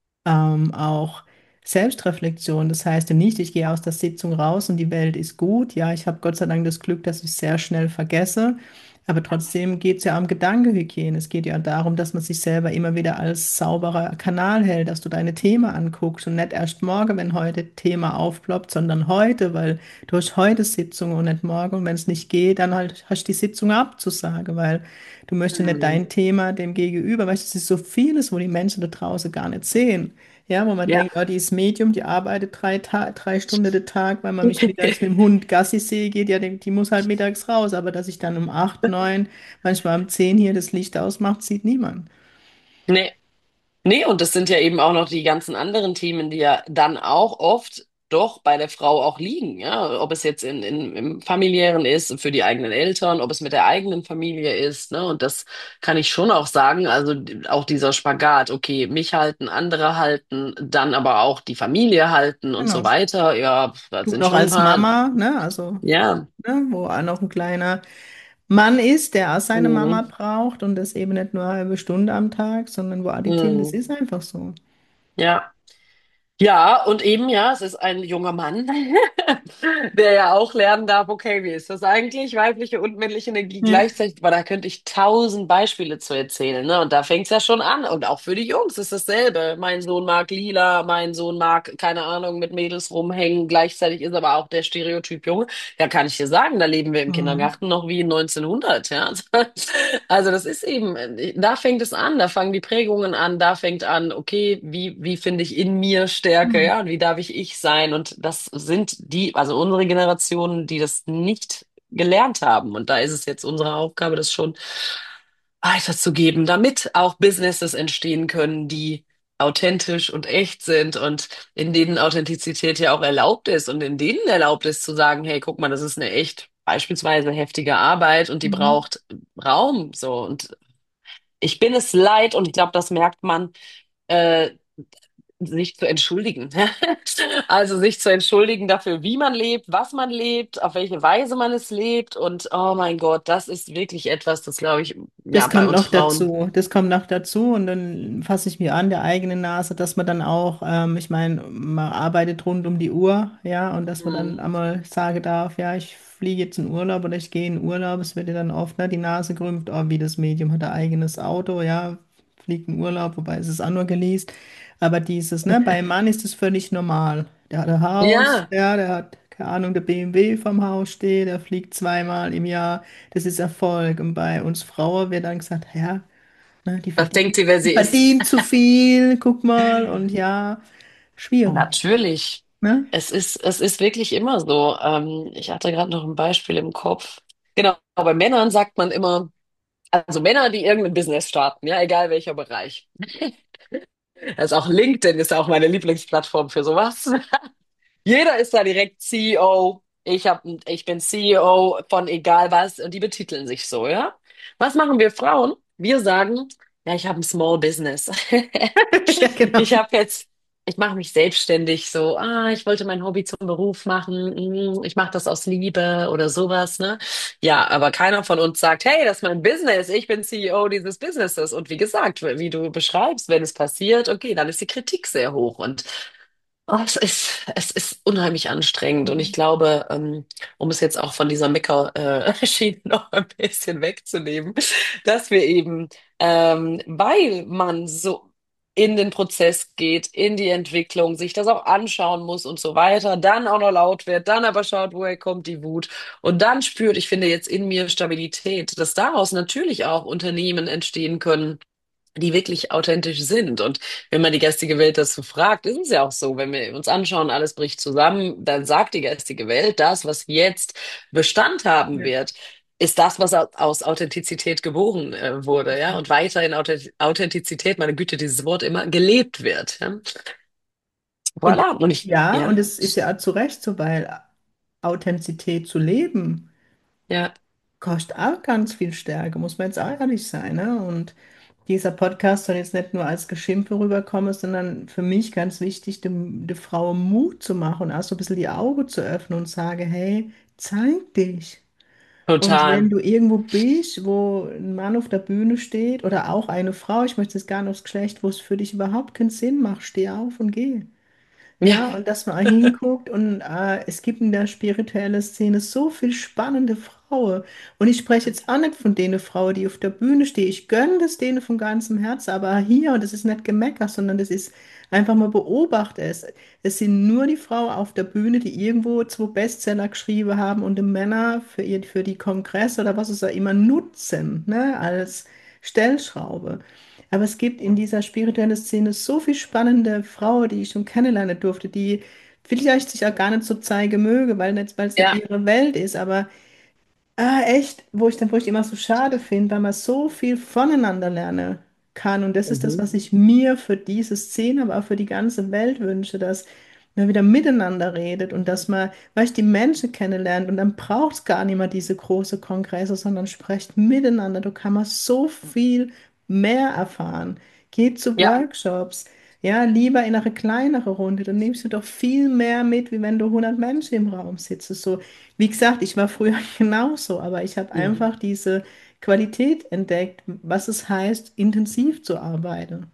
ähm, auch Selbstreflexion. Das heißt ja nicht, ich gehe aus der Sitzung raus und die Welt ist gut. Ja, ich habe Gott sei Dank das Glück, dass ich sehr schnell vergesse. Aber trotzdem geht es ja um Gedankenhygiene. Es geht ja darum, dass man sich selber immer wieder als sauberer Kanal hält, dass du deine Themen anguckst und nicht erst morgen, wenn heute Thema aufploppt, sondern heute, weil du hast heute Sitzung und nicht morgen. Und wenn es nicht geht, dann halt hast du die Sitzung abzusagen, weil du möchtest nicht Mhm. dein Thema dem Gegenüber, weißt du, es ist so vieles, wo die Menschen da draußen gar nicht sehen. Ja, wo man Ja. denkt, oh, die ist Medium, die arbeitet drei, Ta drei Stunden den Tag, weil man mich mittags mit dem Hund Gassi sehe, geht, ja, die, die muss halt mittags raus. Aber dass ich dann um acht, neun, manchmal um zehn hier das Licht ausmacht, sieht niemand. Nee. Nee, und das sind ja eben auch noch die ganzen anderen Themen, die ja dann auch oft doch bei der Frau auch liegen, ja. Ob es jetzt in, in, im familiären ist, für die eigenen Eltern, ob es mit der eigenen Familie ist, ne. Und das kann ich schon auch sagen. Also die- auch dieser Spagat, okay, mich halten, andere halten, dann aber auch die Familie halten und so Genau. weiter. Ja, da Du sind noch schon ein als paar, Mama, ne, also, ja. ne, wo auch noch ein kleiner Mann ist, der auch seine Mama Mhm. braucht und das eben nicht nur eine halbe Stunde am Tag, sondern wo auch die Themen, das Mhm. ist einfach so. Ja. Ja, und eben, ja, es ist ein junger Mann, der ja auch lernen darf, okay, wie ist das eigentlich, weibliche und männliche Energie Ja, gleichzeitig, aber da könnte ich tausend Beispiele zu erzählen, ne? Und da fängt's ja schon an. Und auch für die Jungs ist dasselbe. Mein Sohn mag lila, mein Sohn mag, keine Ahnung, mit Mädels rumhängen. Gleichzeitig ist aber auch der Stereotyp Junge. Ja, kann ich dir sagen, da leben wir im mhm. Kindergarten noch wie in neunzehnhundert, ja. Also das ist eben, da fängt es an, da fangen die Prägungen an, da fängt an, okay, wie, wie finde ich in mir Stärke, Mhm. ja, und wie darf ich ich sein? Und das sind die, also unsere Generationen, die das nicht gelernt haben. Und da ist es jetzt unsere Aufgabe, das schon weiterzugeben, damit auch Businesses entstehen können, die authentisch und echt sind und in denen Authentizität ja auch erlaubt ist und in denen erlaubt ist zu sagen, hey, guck mal, das ist eine echt beispielsweise heftige Arbeit und die Mhm. braucht Raum, so. Und ich bin es leid und ich glaube, das merkt man, äh, sich zu entschuldigen. Also sich zu entschuldigen dafür, wie man lebt, was man lebt, auf welche Weise man es lebt. Und oh mein Gott, das ist wirklich etwas, das glaube ich, ja, Das bei kommt uns noch Frauen. dazu. Das kommt noch dazu und dann fasse ich mir an der eigenen Nase, dass man dann auch, ähm, ich meine, man arbeitet rund um die Uhr, ja, und dass man dann Mhm. einmal sagen darf, ja, ich fliege jetzt in Urlaub oder ich gehe in Urlaub. Es wird ja dann oft, ne, die Nase gerümpft, oh, wie das Medium hat ein eigenes Auto, ja, fliegt in Urlaub, wobei es ist auch nur geleast. Aber dieses, ne, bei einem Mann ist es völlig normal. Der hat ein Haus, Ja, ja, der hat, keine Ahnung, der B M W vom Haus steht, der fliegt zweimal im Jahr. Das ist Erfolg. Und bei uns Frauen wird dann gesagt, ja, ne, die was denkt verdient, sie, wer die sie ist? verdient zu viel, guck mal. Und ja, schwierig, Natürlich. ne? Es ist, es ist wirklich immer so. Ähm, ich hatte gerade noch ein Beispiel im Kopf. Genau, bei Männern sagt man immer, also Männer, die irgendein Business starten, ja, egal welcher Bereich. Also auch LinkedIn ist auch meine Lieblingsplattform für sowas. Jeder ist da direkt C E O. Ich hab, ich bin C E O von egal was und die betiteln sich so, ja? Was machen wir Frauen? Wir sagen, ja, ich habe ein Small Business. Ja, genau. Ich habe jetzt, ich mache mich selbstständig so, ah, ich wollte mein Hobby zum Beruf machen, mm, ich mache das aus Liebe oder sowas, ne? Ja, aber keiner von uns sagt, hey, das ist mein Business, ich bin C E O dieses Businesses. Und wie gesagt, wie du beschreibst, wenn es passiert, okay, dann ist die Kritik sehr hoch und oh, es ist, es ist unheimlich anstrengend und ich glaube, ähm, um es jetzt auch von dieser Mecker-Schiene noch ein bisschen wegzunehmen, dass wir eben, ähm, weil man so in den Prozess geht, in die Entwicklung, sich das auch anschauen muss und so weiter, dann auch noch laut wird, dann aber schaut, woher kommt die Wut und dann spürt, ich finde jetzt in mir Stabilität, dass daraus natürlich auch Unternehmen entstehen können, die wirklich authentisch sind. Und wenn man die geistige Welt dazu fragt, ist es ja auch so, wenn wir uns anschauen, alles bricht zusammen, dann sagt die geistige Welt, das, was jetzt Bestand haben Ja. wird, ist das, was au- aus Authentizität geboren äh, wurde, ja, und weiter in Authent- Authentizität, meine Güte, dieses Wort immer gelebt wird, ja. Und Voilà. Und ich, ja, ja, und es ist ja auch zu Recht so, weil Authentizität zu leben ja, kostet auch ganz viel Stärke, muss man jetzt auch ehrlich sein, ne? Und dieser Podcast soll jetzt nicht nur als Geschimpfe rüberkommen, sondern für mich ganz wichtig, dem, der Frau Mut zu machen und auch so ein bisschen die Augen zu öffnen und sage, hey, zeig dich. Und wenn total. du irgendwo bist, wo ein Mann auf der Bühne steht oder auch eine Frau, ich möchte jetzt gar nicht aufs Geschlecht, wo es für dich überhaupt keinen Sinn macht, steh auf und geh. Ja. Ja, und dass man auch hinguckt und äh, es gibt in der spirituellen Szene so viel spannende Frauen. Und ich spreche jetzt auch nicht von denen Frauen, die auf der Bühne stehen. Ich gönne das denen von ganzem Herzen, aber hier, und das ist nicht Gemecker, sondern das ist einfach mal beobachte es. Es sind nur die Frauen auf der Bühne, die irgendwo zwei Bestseller geschrieben haben und die Männer für ihr, für die Kongresse oder was es auch immer nutzen, ne, als Stellschraube. Aber es gibt in dieser spirituellen Szene so viel spannende Frauen, die ich schon kennenlernen durfte, die vielleicht sich auch gar nicht so zeigen möge, weil nicht, weil es nicht Ja. ihre Welt ist, aber ah, echt, wo ich dann, wo ich immer so schade finde, weil man so viel voneinander lernen kann. Und das ist das, Mhm. was ich mir für diese Szene, aber auch für die ganze Welt wünsche, dass man wieder miteinander redet und dass man, weißt, die Menschen kennenlernt und dann braucht es gar nicht mehr diese große Kongresse, sondern sprecht miteinander. Du kannst man so viel mehr erfahren. Geht zu Ja. Workshops. Ja, lieber in eine kleinere Runde, dann nimmst du doch viel mehr mit, wie wenn du hundert Menschen im Raum sitzt. So, wie gesagt, ich war früher genauso, aber ich habe Mhm. einfach diese Qualität entdeckt, was es heißt, intensiv zu arbeiten.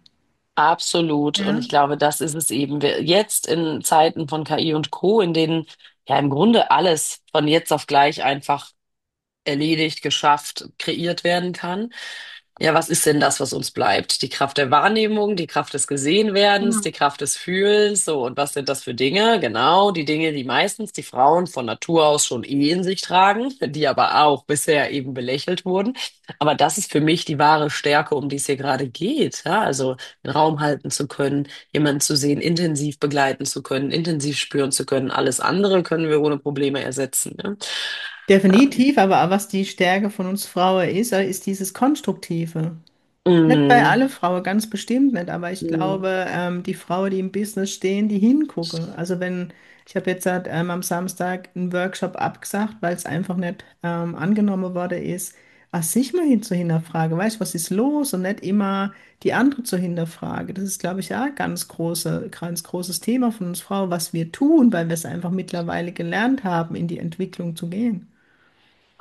Absolut. Und Ja, ich glaube, das ist es eben. Wir, jetzt in Zeiten von K I und Co., in denen ja im Grunde alles von jetzt auf gleich einfach erledigt, geschafft, kreiert werden kann. Ja, was ist denn das, was uns bleibt? Die Kraft der Wahrnehmung, die Kraft des Gesehenwerdens, genau. die Kraft des Fühlens. So, und was sind das für Dinge? Genau, die Dinge, die meistens die Frauen von Natur aus schon eh in sich tragen, die aber auch bisher eben belächelt wurden. Aber das ist für mich die wahre Stärke, um die es hier gerade geht. Ja, also den Raum halten zu können, jemanden zu sehen, intensiv begleiten zu können, intensiv spüren zu können. Alles andere können wir ohne Probleme ersetzen. Ja? Definitiv, aber auch was die Stärke von uns Frauen ist, äh, ist dieses Konstruktive. Nicht bei Mhm. alle Frauen, ganz bestimmt nicht, aber ich Mhm. glaube, ähm, die Frauen, die im Business stehen, die hingucken. Also wenn, ich habe jetzt halt, ähm, am Samstag einen Workshop abgesagt, weil es einfach nicht ähm, angenommen worden ist, auch sich mal hin zu hinterfragen, weißt du, was ist los und nicht immer die andere zu hinterfragen. Das ist, glaube ich, ja ein ganz große, ganz großes Thema von uns Frauen, was wir tun, weil wir es einfach mittlerweile gelernt haben, in die Entwicklung zu gehen.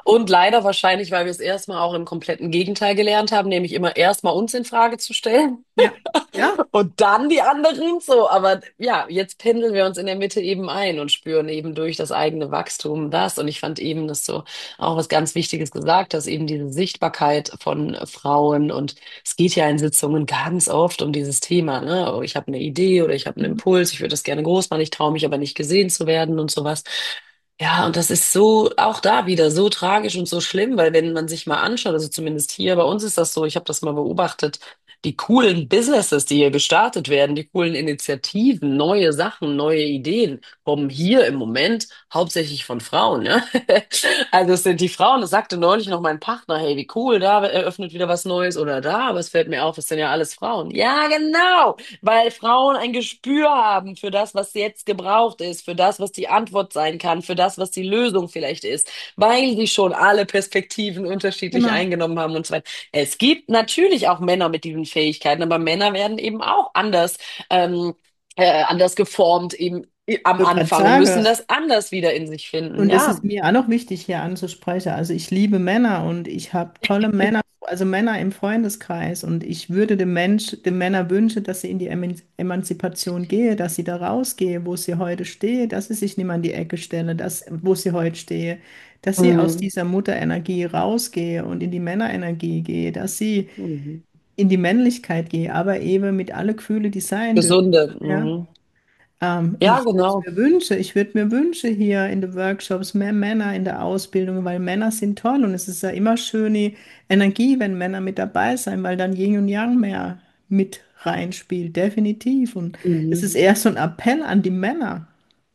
Und leider wahrscheinlich, weil wir es erstmal auch im kompletten Gegenteil gelernt haben, nämlich immer erstmal uns in Frage zu stellen. Ja, ja, Und dann die anderen so. Aber ja, jetzt pendeln wir uns in der Mitte eben ein und spüren eben durch das eigene Wachstum das. Und ich fand eben, dass du auch was ganz Wichtiges gesagt hast, eben diese Sichtbarkeit von Frauen. Und es geht ja in Sitzungen ganz oft um dieses Thema, ne? Oh, ich habe eine Idee oder ich habe einen mhm. Impuls, ich würde das gerne groß machen, ich traue mich aber nicht gesehen zu werden und sowas. Ja, und das ist so, auch da wieder so tragisch und so schlimm, weil wenn man sich mal anschaut, also zumindest hier bei uns ist das so, ich habe das mal beobachtet, die coolen Businesses, die hier gestartet werden, die coolen Initiativen, neue Sachen, neue Ideen, kommen hier im Moment hauptsächlich von Frauen, ja. Also es sind die Frauen, das sagte neulich noch mein Partner, hey, wie cool, da eröffnet wieder was Neues oder da, aber es fällt mir auf, es sind ja alles Frauen. Ja, genau, weil Frauen ein Gespür haben für das, was jetzt gebraucht ist, für das, was die Antwort sein kann, für das, was die Lösung vielleicht ist, weil sie schon alle Perspektiven unterschiedlich Genau. eingenommen haben und so weiter. Es gibt natürlich auch Männer mit diesen Fähigkeiten, aber Männer werden eben auch anders, ähm, äh, anders geformt, eben Ich am wollte gerade Anfang und müssen sagen, das anders wieder in sich finden. und es Ja. ist mir auch noch wichtig hier anzusprechen. Also ich liebe Männer und ich habe tolle Männer, also Männer im Freundeskreis und ich würde dem Mensch, dem Männer wünschen, dass sie in die Eman Emanzipation gehe, dass sie da rausgehe, wo sie heute stehe, dass sie sich nicht mehr an die Ecke stelle, dass, wo sie heute stehe, dass sie aus Mhm. dieser Mutterenergie rausgehe und in die Männerenergie gehe, dass sie Mhm. in die Männlichkeit gehe, aber eben mit alle Gefühle, die sein dürfen. Gesunde. Ja? Mhm. Ähm, Ja, ich würde genau. mir wünschen, ich würde mir wünschen hier in den Workshops mehr Männer in der Ausbildung, weil Männer sind toll und es ist ja immer schöne Energie, wenn Männer mit dabei sein, weil dann Yin und Yang mehr mit reinspielt, definitiv. Und es ist Mhm. eher so ein Appell an die Männer,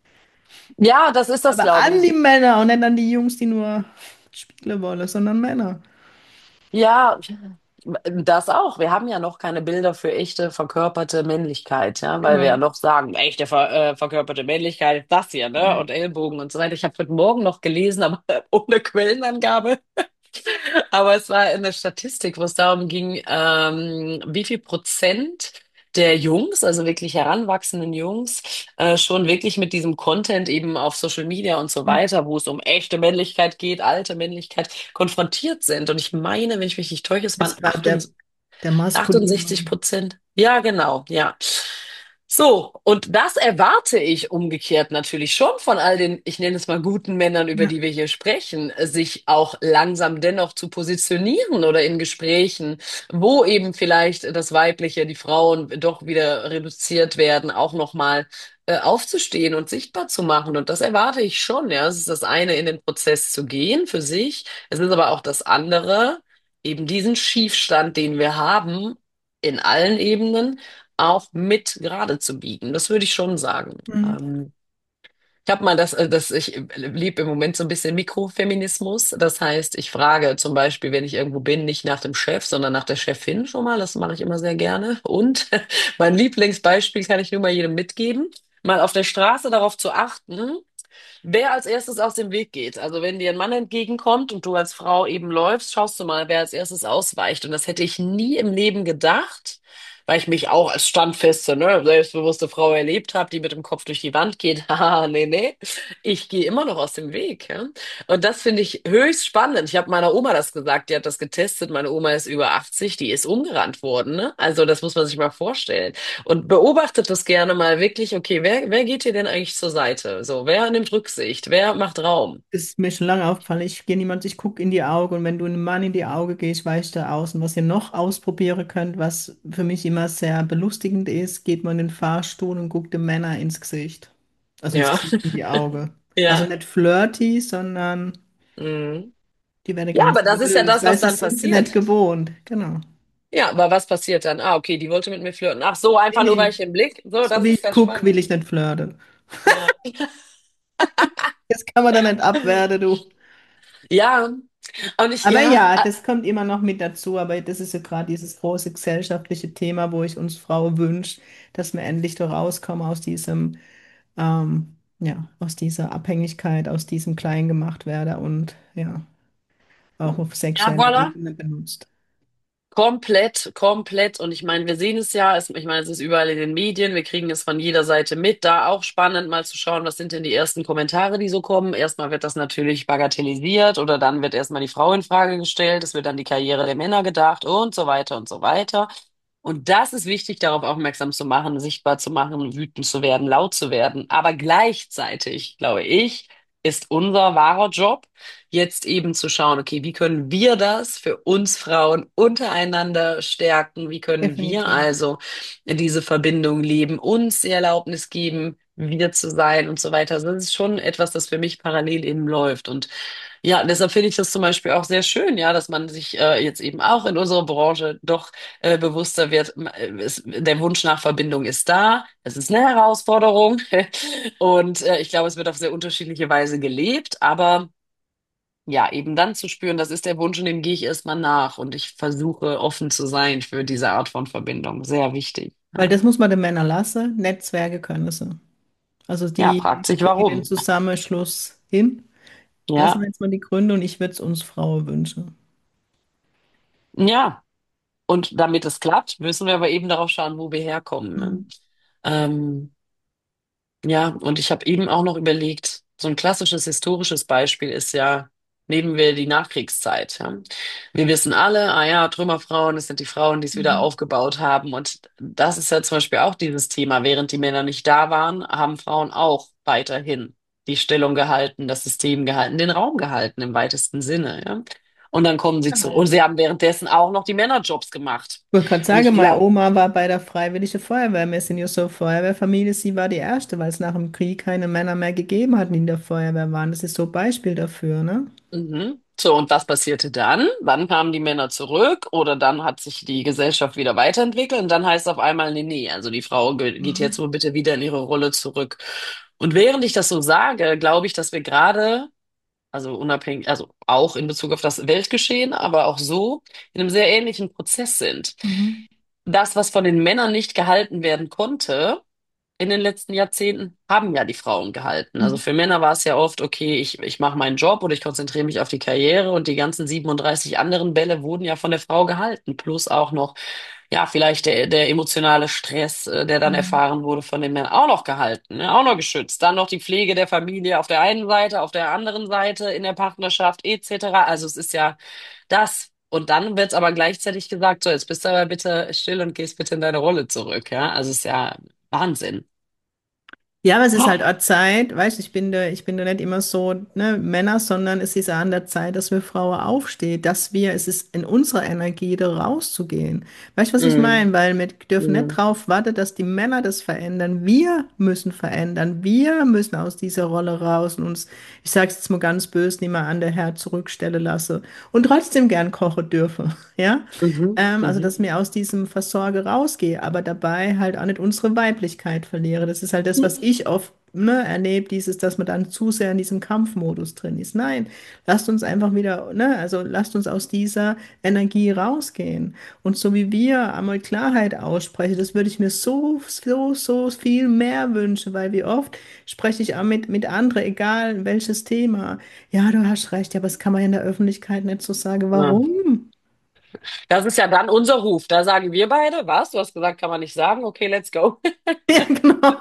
Ja, das ist das, aber glaube an die ich. Männer und nicht an die Jungs, die nur spielen wollen, sondern Männer. Ja, das auch. Wir haben ja noch keine Bilder für echte verkörperte Männlichkeit, ja, weil wir ja Genau. noch sagen, echte ver äh, verkörperte Männlichkeit ist das hier, ne? Und Ellbogen und so weiter. Ich habe heute Morgen noch gelesen, aber ohne Quellenangabe. Aber es war eine Statistik, wo es darum ging, ähm, wie viel Prozent der Jungs, also wirklich heranwachsenden Jungs, äh, schon wirklich mit diesem Content eben auf Social Media und so weiter, wo es um echte Männlichkeit geht, alte Männlichkeit, konfrontiert sind. Und ich meine, wenn ich mich nicht täusche, es waren Das war der, achtundsiebzig der maskuline achtundsechzig Mann. Prozent. Ja, genau, ja. So, und das erwarte ich umgekehrt natürlich schon von all den, ich nenne es mal guten Männern, über Ja. die wir hier sprechen, sich auch langsam dennoch zu positionieren oder in Gesprächen, wo eben vielleicht das Weibliche, die Frauen doch wieder reduziert werden, auch nochmal äh, aufzustehen und sichtbar zu machen. Und das erwarte ich schon, ja. Es ist das eine, in den Prozess zu gehen für sich. Es ist aber auch das andere, eben diesen Schiefstand, den wir haben, in allen Ebenen auch mit gerade zu biegen. Das würde ich schon sagen. Mhm. Ähm, ich habe mal das, äh, das, ich liebe im Moment so ein bisschen Mikrofeminismus. Das heißt, ich frage zum Beispiel, wenn ich irgendwo bin, nicht nach dem Chef, sondern nach der Chefin schon mal. Das mache ich immer sehr gerne. Und mein Lieblingsbeispiel kann ich nur mal jedem mitgeben. Mal auf der Straße darauf zu achten, wer als erstes aus dem Weg geht. Also wenn dir ein Mann entgegenkommt und du als Frau eben läufst, schaust du mal, wer als erstes ausweicht. Und das hätte ich nie im Leben gedacht, weil ich mich auch als standfeste, ne, selbstbewusste Frau erlebt habe, die mit dem Kopf durch die Wand geht. Haha, nee, nee. Ich gehe immer noch aus dem Weg. Ja? Und das finde ich höchst spannend. Ich habe meiner Oma das gesagt, die hat das getestet. Meine Oma ist über achtzig, die ist umgerannt worden. Ne? Also das muss man sich mal vorstellen. Und beobachtet das gerne mal wirklich, okay, wer, wer geht dir denn eigentlich zur Seite? So, wer nimmt Rücksicht? Wer macht Raum? Ist mir schon lange aufgefallen. Ich gehe niemand, ich gucke in die Augen und wenn du einem Mann in die Augen gehst, weißt du aus. Und was ihr noch ausprobieren könnt, was für mich immer sehr belustigend ist, geht man in den Fahrstuhl und guckt den Männern ins Gesicht. Also ins Ja, Gesicht, in die Augen. Also ja. nicht flirty, sondern Mhm. die werden Ja, ganz aber das ist ja nervös, das, weil was sie dann sind sie nicht passiert. gewohnt. Genau. Ja, aber was passiert dann? Ah, okay, die wollte mit mir flirten. Ach so, Nee, einfach nur, weil nee. ich den Blick. So, So das wie ist ich ja gucke, will spannend. ich nicht flirten. Ja. Das kann man dann nicht abwerten, du. Ja, und ich, Aber ja, ja, äh, das kommt immer noch mit dazu. Aber das ist ja gerade dieses große gesellschaftliche Thema, wo ich uns Frauen wünsche, dass wir endlich da rauskommen aus diesem, ähm, ja, aus dieser Abhängigkeit, aus diesem Kleingemacht werden und ja, auch auf ja, sexueller voilà. Ebene benutzt. Komplett, komplett. Und ich meine, wir sehen es ja, es, ich meine, es ist überall in den Medien, wir kriegen es von jeder Seite mit. Da auch spannend, mal zu schauen, was sind denn die ersten Kommentare, die so kommen. Erstmal wird das natürlich bagatellisiert oder dann wird erstmal die Frau in Frage gestellt, es wird dann die Karriere der Männer gedacht und so weiter und so weiter. Und das ist wichtig, darauf aufmerksam zu machen, sichtbar zu machen, wütend zu werden, laut zu werden. Aber gleichzeitig, glaube ich, ist unser wahrer Job, jetzt eben zu schauen, okay, wie können wir das für uns Frauen untereinander stärken? Wie können wir Definitiv. also diese Verbindung leben, uns die Erlaubnis geben, wir zu sein und so weiter. Also das ist schon etwas, das für mich parallel eben läuft. Und ja, deshalb finde ich das zum Beispiel auch sehr schön, ja, dass man sich äh, jetzt eben auch in unserer Branche doch äh, bewusster wird. Äh, Es, der Wunsch nach Verbindung ist da. Es ist eine Herausforderung. Und äh, ich glaube, es wird auf sehr unterschiedliche Weise gelebt, aber ja, eben dann zu spüren, das ist der Wunsch und dem gehe ich erstmal nach und ich versuche offen zu sein für diese Art von Verbindung. Sehr wichtig. Weil Ja, das muss man den Männern lassen. Netzwerke können sie. Also ja, fragt die sich kriegen den warum. Zusammenschluss hin. Das sind Ja, jetzt mal die Gründe und ich würde es uns Frauen wünschen. ja. Und damit es klappt, müssen wir aber eben darauf schauen, wo wir herkommen. Ne? Mhm. Ähm, Ja, und ich habe eben auch noch überlegt, so ein klassisches historisches Beispiel ist ja, nehmen wir die Nachkriegszeit. Ja. Wir wissen alle, ah ja, Trümmerfrauen, das sind die Frauen, die es wieder Mhm. aufgebaut haben. Und das ist ja zum Beispiel auch dieses Thema. Während die Männer nicht da waren, haben Frauen auch weiterhin die Stellung gehalten, das System gehalten, den Raum gehalten im weitesten Sinne. Ja. Und dann kommen sie zurück. Und sie haben währenddessen auch noch die Männerjobs gemacht. Ich wollte gerade Und ich sagen, meine glaube, Oma war bei der Freiwilligen Feuerwehr. Wir sind ja so eine Feuerwehrfamilie. Sie war die erste, weil es nach dem Krieg keine Männer mehr gegeben hat, die in der Feuerwehr waren. Das ist so ein Beispiel dafür, ne? mhm. So, und was passierte dann? Dann kamen die Männer zurück oder dann hat sich die Gesellschaft wieder weiterentwickelt und dann heißt es auf einmal, nee, nee, also die Frau ge- geht jetzt Mhm. wohl bitte wieder in ihre Rolle zurück. Und während ich das so sage, glaube ich, dass wir gerade, also unabhängig, also auch in Bezug auf das Weltgeschehen, aber auch so, in einem sehr ähnlichen Prozess sind. Mhm. Das, was von den Männern nicht gehalten werden konnte, in den letzten Jahrzehnten haben ja die Frauen gehalten. Also Mhm. für Männer war es ja oft, okay, ich, ich mache meinen Job oder ich konzentriere mich auf die Karriere und die ganzen siebenunddreißig anderen Bälle wurden ja von der Frau gehalten. Plus auch noch, ja, vielleicht der, der emotionale Stress, äh, der dann Mhm. erfahren wurde von den Männern, auch noch gehalten, ne? Auch noch geschützt. Dann noch die Pflege der Familie auf der einen Seite, auf der anderen Seite in der Partnerschaft et cetera. Also es ist ja das. Und dann wird es aber gleichzeitig gesagt, so, jetzt bist du aber bitte still und gehst bitte in deine Rolle zurück, ja? Also es ist ja Wahnsinn. Ja, aber es ist halt Oh. auch Zeit, weißt du, ich bin da, ich bin da nicht immer so, ne, Männer, sondern es ist auch an der Zeit, dass wir Frauen aufstehen, dass wir, es ist in unserer Energie, da rauszugehen. Weißt du, was ich Mm, meine? Weil wir dürfen nicht mm, drauf warten, dass die Männer das verändern. Wir müssen verändern. Wir müssen aus dieser Rolle raus und uns, ich sage es jetzt mal ganz böse, nicht mehr an der Herd zurückstellen lassen und trotzdem gern kochen dürfen. Ja? mhm, Ähm, also, mhm. dass wir aus diesem Versorger rausgehen, aber dabei halt auch nicht unsere Weiblichkeit verliere. Das ist halt das, was ich oft ne, erlebe, dieses, dass man dann zu sehr in diesem Kampfmodus drin ist. Nein, lasst uns einfach wieder, ne, also lasst uns aus dieser Energie rausgehen. Und so wie wir einmal Klarheit aussprechen, das würde ich mir so, so, so viel mehr wünschen, weil wie oft spreche ich auch mit, mit anderen, egal welches Thema. Ja, du hast recht, ja, aber das kann man ja in der Öffentlichkeit nicht so sagen. Ja. Warum? Das ist ja dann unser Ruf. Da sagen wir beide, was? Du hast gesagt, kann man nicht sagen. Okay, let's go. Ja, genau.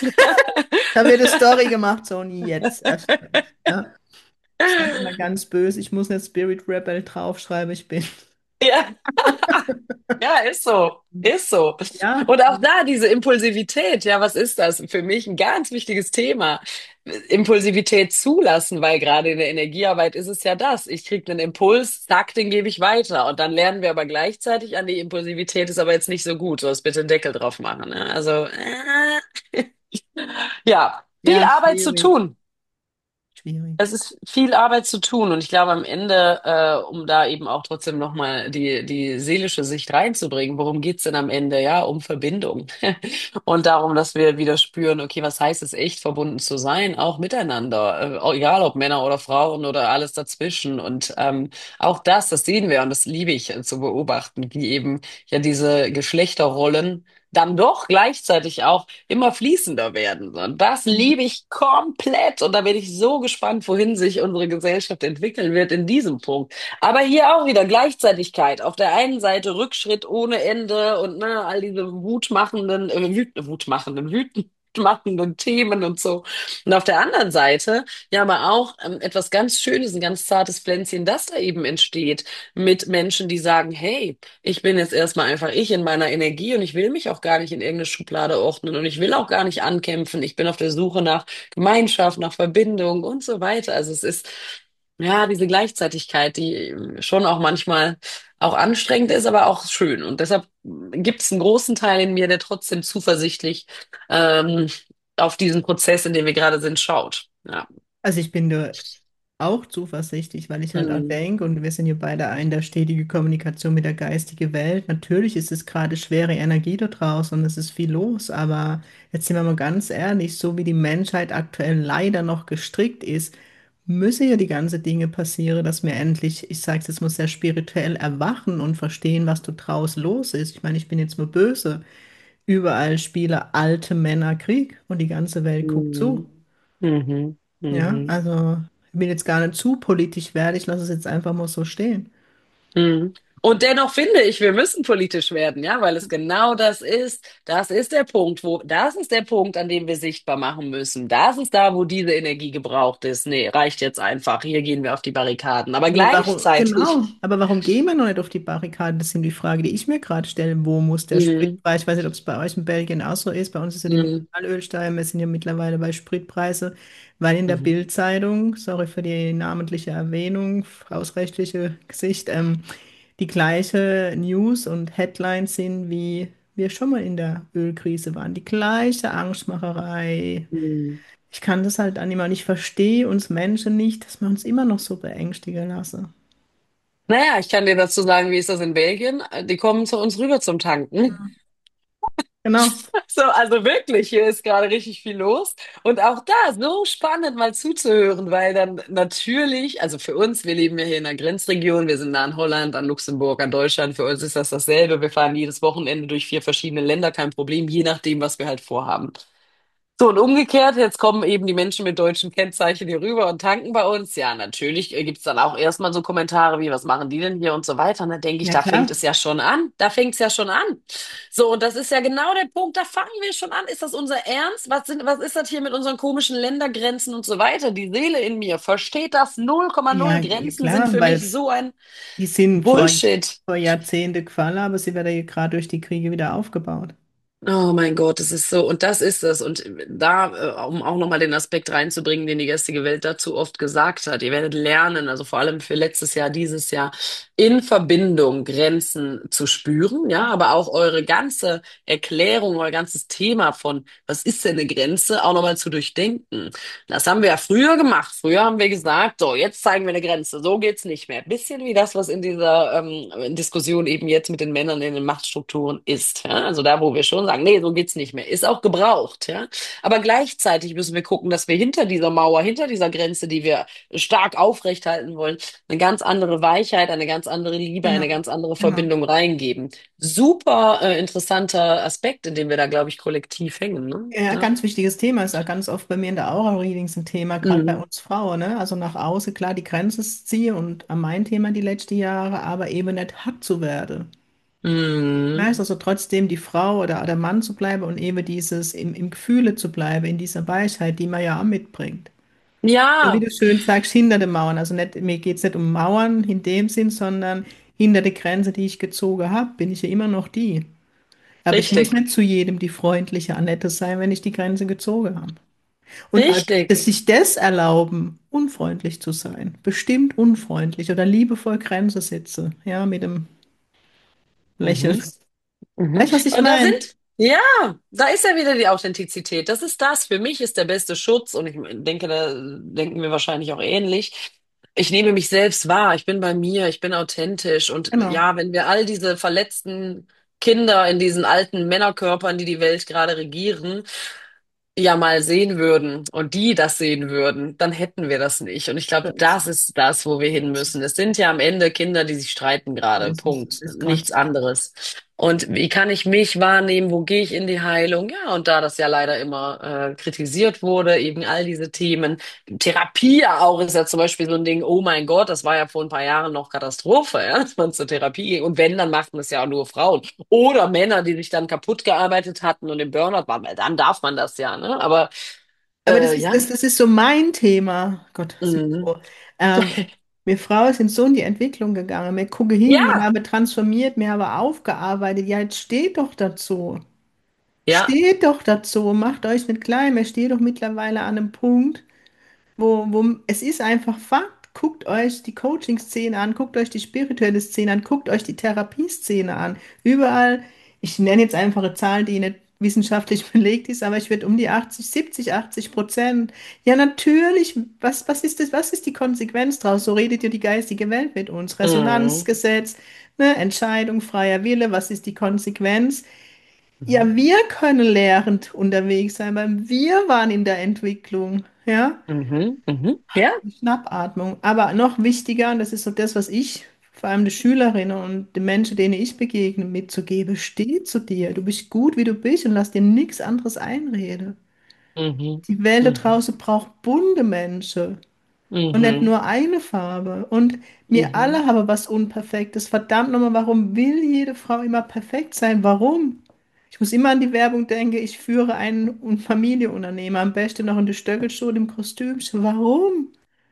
Da wird eine Story gemacht, so und jetzt erst recht. Ja. Ich sage immer ganz böse, ich muss nicht Spirit Rebel draufschreiben, ich bin. Ja, ja, ist so. Ist so. Ja, Und auch da diese Impulsivität, ja, was ist das? Für mich ein ganz wichtiges Thema. Impulsivität zulassen, weil gerade in der Energiearbeit ist es ja das. Ich kriege einen Impuls, zack, den gebe ich weiter. Und dann lernen wir aber gleichzeitig an, die Impulsivität ist aber jetzt nicht so gut. Du sollst bitte einen Deckel drauf machen. Ne? Also, äh, ja, viel ja, Arbeit zu schwierig. tun. Schwierig. Es ist viel Arbeit zu tun und ich glaube am Ende, äh, um da eben auch trotzdem nochmal die, die seelische Sicht reinzubringen, worum geht's denn am Ende? Ja, um Verbindung und darum, dass wir wieder spüren, okay, was heißt es echt, verbunden zu sein, auch miteinander, äh, egal ob Männer oder Frauen oder alles dazwischen und ähm, auch das, das sehen wir und das liebe ich äh, zu beobachten, wie eben ja diese Geschlechterrollen dann doch gleichzeitig auch immer fließender werden. Und das liebe ich komplett. Und da bin ich so gespannt, wohin sich unsere Gesellschaft entwickeln wird in diesem Punkt. Aber hier auch wieder Gleichzeitigkeit. Auf der einen Seite Rückschritt ohne Ende und ne, all diese wutmachenden, äh, wüt wutmachenden, wütend machenden Themen und so. Und auf der anderen Seite, ja, aber auch ähm, etwas ganz Schönes, ein ganz zartes Pflänzchen, das da eben entsteht mit Menschen, die sagen, hey, ich bin jetzt erstmal einfach ich in meiner Energie und ich will mich auch gar nicht in irgendeine Schublade ordnen und ich will auch gar nicht ankämpfen. Ich bin auf der Suche nach Gemeinschaft, nach Verbindung und so weiter. Also es ist ja diese Gleichzeitigkeit, die schon auch manchmal auch anstrengend ist, aber auch schön. Und deshalb gibt es einen großen Teil in mir, der trotzdem zuversichtlich ähm, auf diesen Prozess, in dem wir gerade sind, schaut. Ja. Also ich bin da auch zuversichtlich, weil ich halt auch Mhm. denke, und wir sind ja beide ein, der stetige Kommunikation mit der geistigen Welt. Natürlich ist es gerade schwere Energie da draußen und es ist viel los, aber jetzt sind wir mal ganz ehrlich, so wie die Menschheit aktuell leider noch gestrickt ist, müssen ja die ganzen Dinge passieren, dass wir endlich, ich sage es jetzt mal sehr spirituell, erwachen und verstehen, was da draußen los ist. Ich meine, ich bin jetzt mal böse. Überall spielen alte Männer Krieg und die ganze Welt guckt zu. Mhm. Mhm. Ja, Mhm. also ich will jetzt gar nicht zu politisch werden, ich lasse es jetzt einfach mal so stehen. Mhm. Und dennoch finde ich, wir müssen politisch werden, ja, weil es genau das ist. Das ist der Punkt, wo, das ist der Punkt, an dem wir sichtbar machen müssen. Das ist da, wo diese Energie gebraucht ist. Nee, reicht jetzt einfach. Hier gehen wir auf die Barrikaden. Aber Aber warum, gleichzeitig, genau, aber warum gehen wir noch nicht auf die Barrikaden? Das sind die Frage, die ich mir gerade stelle. Wo muss der mhm, Spritpreis? Ich weiß nicht, ob es bei euch in Belgien auch so ist. Bei uns ist ja die mhm, Mineralölsteuer. Wir sind ja mittlerweile bei Spritpreise, weil in der mhm, Bild-Zeitung, sorry für die namentliche Erwähnung, aus rechtlicher Sicht, ähm, die gleiche News und Headlines sind, wie wir schon mal in der Ölkrise waren. Die gleiche Angstmacherei. mhm. Ich kann das halt an immer, und ich verstehe uns Menschen nicht, dass wir uns immer noch so beängstigen lassen. Naja, ich kann dir dazu sagen, wie ist das in Belgien? Die kommen zu uns rüber zum Tanken. Genau. So, also wirklich, hier ist gerade richtig viel los. Und auch da, so spannend mal zuzuhören, weil dann natürlich, also für uns, wir leben ja hier in einer Grenzregion, wir sind nah an Holland, an Luxemburg, an Deutschland, für uns ist das dasselbe. Wir fahren jedes Wochenende durch vier verschiedene Länder, kein Problem, je nachdem, was wir halt vorhaben. So, und umgekehrt, jetzt kommen eben die Menschen mit deutschen Kennzeichen hier rüber und tanken bei uns. Ja, natürlich äh, gibt's dann auch erstmal so Kommentare wie, was machen die denn hier und so weiter. Und da denke ich, Ja, da fängt klar. es ja schon an. Da fängt's ja schon an. So, und das ist ja genau der Punkt, da fangen wir schon an. Ist das unser Ernst? Was sind, was ist das hier mit unseren komischen Ländergrenzen und so weiter? Die Seele in mir versteht das null Komma null. Ja, Grenzen sind klar, für weil mich es, so ein die sind vor, Bullshit. vor Jahrzehnten gefallen, aber sie werden ja gerade durch die Kriege wieder aufgebaut. Oh mein Gott, das ist so, und das ist es. Und da, äh, um auch nochmal den Aspekt reinzubringen, den die geistige Welt dazu oft gesagt hat, ihr werdet lernen, also vor allem für letztes Jahr, dieses Jahr, in Verbindung Grenzen zu spüren, ja, aber auch eure ganze Erklärung, euer ganzes Thema von, was ist denn eine Grenze, auch nochmal zu durchdenken. Das haben wir ja früher gemacht. Früher haben wir gesagt, so, jetzt zeigen wir eine Grenze, so geht's nicht mehr. Bisschen wie das, was in dieser ähm, Diskussion eben jetzt mit den Männern in den Machtstrukturen ist. Ja? Also da, wo wir schon sagen, nee, so geht's nicht mehr. Ist auch gebraucht, ja. Aber gleichzeitig müssen wir gucken, dass wir hinter dieser Mauer, hinter dieser Grenze, die wir stark aufrechthalten wollen, eine ganz andere Weichheit, eine ganz andere Liebe, eine Genau, ganz andere genau. Verbindung reingeben. Super äh, interessanter Aspekt, in dem wir da, glaube ich, kollektiv hängen. Ne? Ja, Ja. ganz wichtiges Thema, ist auch ganz oft bei mir in der Aura-Readings ein Thema, gerade bei Mhm. uns Frauen, ne? Also nach außen klar die Grenze ziehen und an mein Thema die letzten Jahre, aber eben nicht hart zu werden. Weißt, Mhm. also trotzdem die Frau oder der Mann zu bleiben und eben dieses im, im Gefühle zu bleiben, in dieser Weichheit, die man ja auch mitbringt. So wie Ja, du schön sagst, hinter den Mauern. Also nicht, mir geht es nicht um Mauern in dem Sinn, sondern hinter der Grenze, die ich gezogen habe, bin ich ja immer noch die. Aber ich muss richtig, nicht zu jedem die freundliche Annette sein, wenn ich die Grenze gezogen habe. Und auch, richtig. dass sich das erlauben, unfreundlich zu sein. Bestimmt unfreundlich oder liebevoll Grenze setze. Ja, mit dem Lächeln. Mhm. Mhm. Weißt du, was ich Und da meine? sind, ja, da ist ja wieder die Authentizität. Das ist das. Für mich ist der beste Schutz und ich denke, da denken wir wahrscheinlich auch ähnlich. Ich nehme mich selbst wahr. Ich bin bei mir. Ich bin authentisch. Und Genau. ja, wenn wir all diese verletzten Kinder in diesen alten Männerkörpern, die die Welt gerade regieren, ja mal sehen würden und die das sehen würden, dann hätten wir das nicht. Und ich So glaube, ist das ist das, wo wir hin es. müssen. Es sind ja am Ende Kinder, die sich streiten So gerade. ist es. Punkt. Es ist Nichts trotzdem. anderes. Und wie kann ich mich wahrnehmen? Wo gehe ich in die Heilung? Ja, und da das ja leider immer äh, kritisiert wurde, eben all diese Themen. Therapie ja auch ist ja zum Beispiel so ein Ding, oh mein Gott, das war ja vor ein paar Jahren noch Katastrophe, ja, dass man zur Therapie ging. Und wenn, dann machten es ja auch nur Frauen. Oder Männer, die sich dann kaputt gearbeitet hatten und im Burnout waren, weil dann darf man das ja, ne? Aber Aber das äh, ist, ja. das, das ist so mein Thema. Gott, das Mhm. Mikro. Ähm, wir Frauen sind so in die Entwicklung gegangen. Wir gucken hin, wir Ja, haben transformiert, wir haben aufgearbeitet. Ja, jetzt steht doch dazu. ja. Steht doch dazu. Macht euch nicht klein. Wir stehen doch mittlerweile an einem Punkt, wo, wo es ist einfach Fakt. Guckt euch die Coaching-Szene an, guckt euch die spirituelle Szene an, guckt euch die Therapieszene an. Überall, ich nenne jetzt einfach eine Zahl, die nicht wissenschaftlich belegt ist, aber ich würde um die achtzig, siebzig, achtzig Prozent. Ja, natürlich. Was, was ist das? Was ist die Konsequenz draus? So redet ja die geistige Welt mit uns. Mhm. Resonanzgesetz, ne, Entscheidung, freier Wille. Was ist die Konsequenz? Mhm. Ja, wir können lehrend unterwegs sein, weil wir waren in der Entwicklung. Ja. Mhm. Mhm. Ja. Die Schnappatmung. Aber noch wichtiger, und das ist so das, was ich vor allem den Schülerinnen und den Menschen, denen ich begegne, mitzugebe, steh zu dir. Du bist gut, wie du bist und lass dir nichts anderes einreden. Mhm. Die Welt da Mhm. draußen braucht bunte Menschen und nicht Mhm. nur eine Farbe. Und wir Mhm. alle haben was Unperfektes. Verdammt nochmal, warum will jede Frau immer perfekt sein? Warum? Ich muss immer an die Werbung denken, ich führe ein Un- Familienunternehmen, am besten noch in der Stöckelschuhe, im Kostüm. Warum?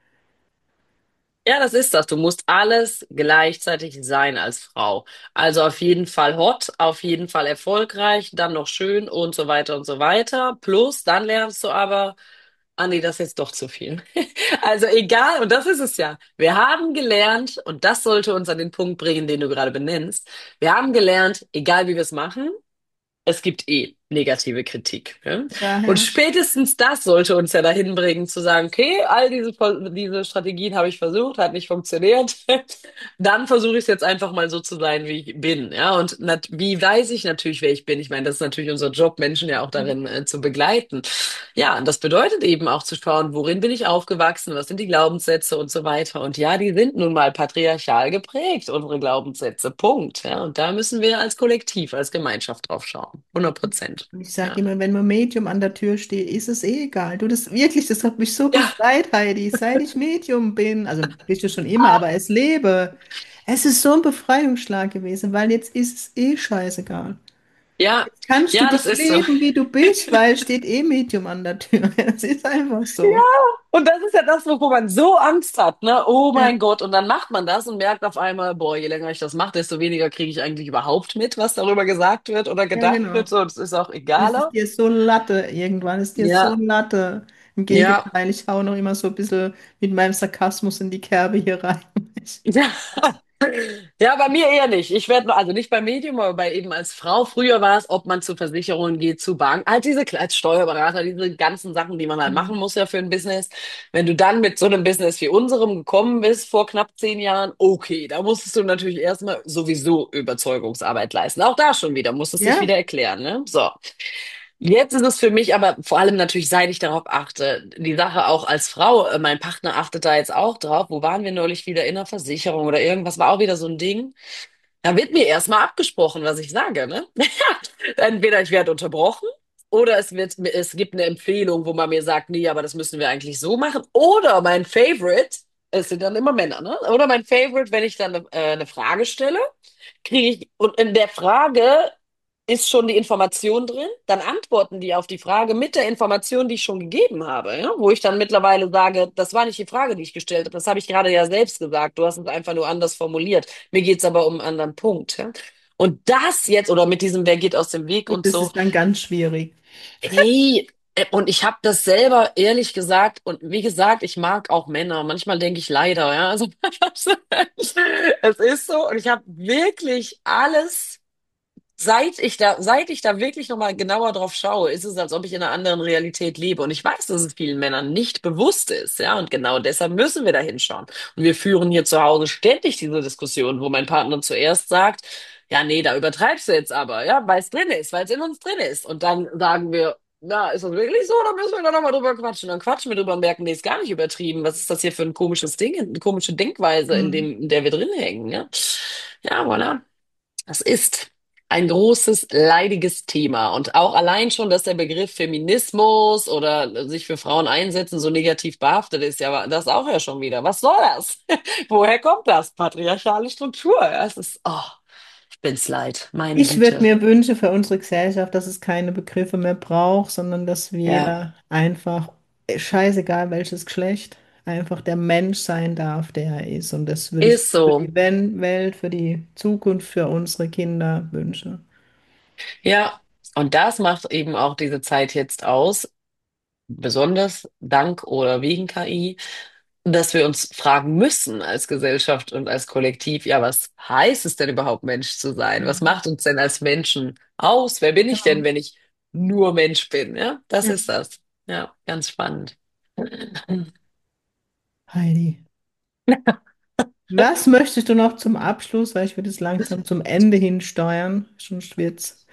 Ja, das ist das. Du musst alles gleichzeitig sein als Frau. Also auf jeden Fall hot, auf jeden Fall erfolgreich, dann noch schön und so weiter und so weiter. Plus, dann lernst du aber, ah nee, das ist jetzt doch zu viel. Also egal, und das ist es ja. Wir haben gelernt, und das sollte uns an den Punkt bringen, den du gerade benennst. Wir haben gelernt, egal wie wir es machen, es gibt eh negative Kritik. Ja? Und Daher. spätestens das sollte uns ja dahin bringen, zu sagen, okay, all diese, diese Strategien habe ich versucht, hat nicht funktioniert. Dann versuche ich es jetzt einfach mal so zu sein, wie ich bin. Ja, und nat wie weiß ich natürlich, wer ich bin? Ich meine, das ist natürlich unser Job, Menschen ja auch darin äh, zu begleiten. Ja, und das bedeutet eben auch zu schauen, worin bin ich aufgewachsen, was sind die Glaubenssätze und so weiter. Und ja, die sind nun mal patriarchal geprägt, unsere Glaubenssätze. Punkt. Ja, und da müssen wir als Kollektiv, als Gemeinschaft drauf schauen. hundert Prozent. Und ich sage Ja. immer, wenn mein Medium an der Tür steht, ist es eh egal. Du, das wirklich, das hat mich so Ja. befreit, Heidi, seit ich Medium bin. Also bist du schon immer, aber es lebe. Es ist so ein Befreiungsschlag gewesen, weil jetzt ist es eh scheißegal. Ja. Jetzt kannst du Ja, das dich ist so. leben, wie du bist, weil es steht eh Medium an der Tür. Es ist einfach Ja, so. und das ist ja das, wovor man so Angst hat, ne? Oh Ja, mein Gott. Und dann macht man das und merkt auf einmal, boah, je länger ich das mache, desto weniger kriege ich eigentlich überhaupt mit, was darüber gesagt wird oder ja, gedacht genau. wird. So, das ist auch Und es ist egaler. dir so Latte irgendwann, es ist dir so Ja, Latte. Im ja. Gegenteil, ich hau noch immer so ein bisschen mit meinem Sarkasmus in die Kerbe hier rein. Ja. Ja, bei mir eher nicht. Ich werde, also nicht beim Medium, aber bei eben als Frau. Früher war es, ob man zu Versicherungen geht, zu Bank, halt diese Kle- als Steuerberater, diese ganzen Sachen, die man halt machen Mhm. muss ja für ein Business. Wenn du dann mit so einem Business wie unserem gekommen bist vor knapp zehn Jahren, okay, da musstest du natürlich erstmal sowieso Überzeugungsarbeit leisten. Auch da schon wieder, musstest dich Ja. wieder erklären, ne? So. Jetzt ist es für mich aber vor allem natürlich, seit ich darauf achte, die Sache auch als Frau, äh, mein Partner achtet da jetzt auch drauf. Wo waren wir neulich wieder in der Versicherung oder irgendwas, war auch wieder so ein Ding. Da wird mir erstmal abgesprochen, was ich sage, ne? Entweder ich werde unterbrochen oder es wird, es gibt eine Empfehlung, wo man mir sagt, nee, aber das müssen wir eigentlich so machen. Oder mein Favorite, es sind dann immer Männer, ne? Oder mein Favorite, wenn ich dann äh, eine Frage stelle, kriege ich, und in der Frage ist schon die Information drin, dann antworten die auf die Frage mit der Information, die ich schon gegeben habe, ja? Wo ich dann mittlerweile sage, das war nicht die Frage, die ich gestellt habe, das habe ich gerade ja selbst gesagt, du hast es einfach nur anders formuliert. Mir geht's aber um einen anderen Punkt. Ja? Und das jetzt, oder mit diesem, wer geht aus dem Weg Gut, und das so, ist dann ganz schwierig. hey, äh, und ich habe das selber ehrlich gesagt, und wie gesagt, ich mag auch Männer, manchmal denke ich leider, ja, also es ist so, und ich habe wirklich alles. Seit ich da, seit ich da wirklich nochmal genauer drauf schaue, ist es, als ob ich in einer anderen Realität lebe. Und ich weiß, dass es vielen Männern nicht bewusst ist, ja. Und genau deshalb müssen wir da hinschauen. Und wir führen hier zu Hause ständig diese Diskussion, wo mein Partner zuerst sagt, ja, nee, da übertreibst du jetzt aber, ja, weil es drin ist, weil es in uns drin ist. Und dann sagen wir, na, ist das wirklich so? Oder müssen wir da nochmal drüber quatschen? Dann quatschen wir drüber und merken, nee, ist gar nicht übertrieben. Was ist das hier für ein komisches Ding, eine komische Denkweise, in Hm. dem, in der wir drin hängen, ja? Ja, voilà. Das ist. ein großes, leidiges Thema. Und auch allein schon, dass der Begriff Feminismus oder sich für Frauen einsetzen so negativ behaftet ist, ja, das auch ja schon wieder. Was soll das? Woher kommt das? Patriarchale Struktur. Ja, es ist, oh, ich bin's leid. Meine Ich würde Güte. mir wünschen für unsere Gesellschaft, dass es keine Begriffe mehr braucht, sondern dass Ja, wir einfach, äh, scheißegal welches Geschlecht, einfach der Mensch sein darf, der er ist. Und das würde ich ist für so. die Wen- Welt, für die Zukunft, für unsere Kinder wünschen. Ja. Und das macht eben auch diese Zeit jetzt aus, besonders dank oder wegen K I, dass wir uns fragen müssen als Gesellschaft und als Kollektiv, ja, was heißt es denn überhaupt, Mensch zu sein? Was Mhm. macht uns denn als Menschen aus? Wer bin ich denn, Genau. wenn ich nur Mensch bin? Ja, das Ja. ist das. Ja, ganz spannend. Heidi, was möchtest du noch zum Abschluss, weil ich würde es langsam zum Ende hin steuern, sonst wird's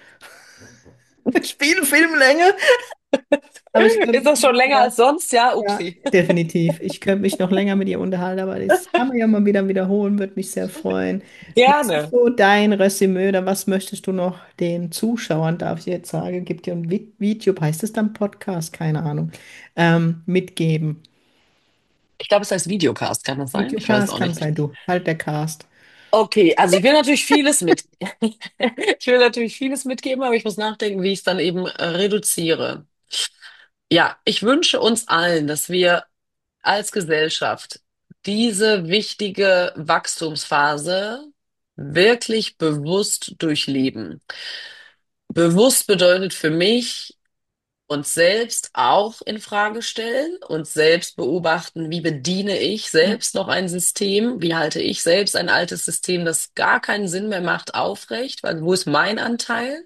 Spielfilmlänge. Aber ich könnte Ist mich das schon noch länger wieder, als sonst? Ja, ja, upsi. definitiv. Ich könnte mich noch länger mit ihr unterhalten, aber das kann man ja mal wieder wiederholen, würde mich sehr freuen. Was ist Gerne. so dein Resümee oder was möchtest du noch den Zuschauern, darf ich jetzt sagen, gibt dir ein Vi- Video, heißt es dann Podcast, keine Ahnung, ähm, mitgeben? Ich glaube, es heißt Videocast, kann das sein? Ich weiß Videocast auch kann nicht. sein, du, halt der Cast. Okay, also ich will natürlich vieles mit. Ich will natürlich vieles mitgeben, aber ich muss nachdenken, wie ich es dann eben äh, reduziere. Ja, ich wünsche uns allen, dass wir als Gesellschaft diese wichtige Wachstumsphase wirklich bewusst durchleben. Bewusst bedeutet für mich, uns selbst auch in Frage stellen, uns selbst beobachten, wie bediene ich Ja, selbst noch ein System, wie halte ich selbst ein altes System, das gar keinen Sinn mehr macht, aufrecht, weil wo ist mein Anteil?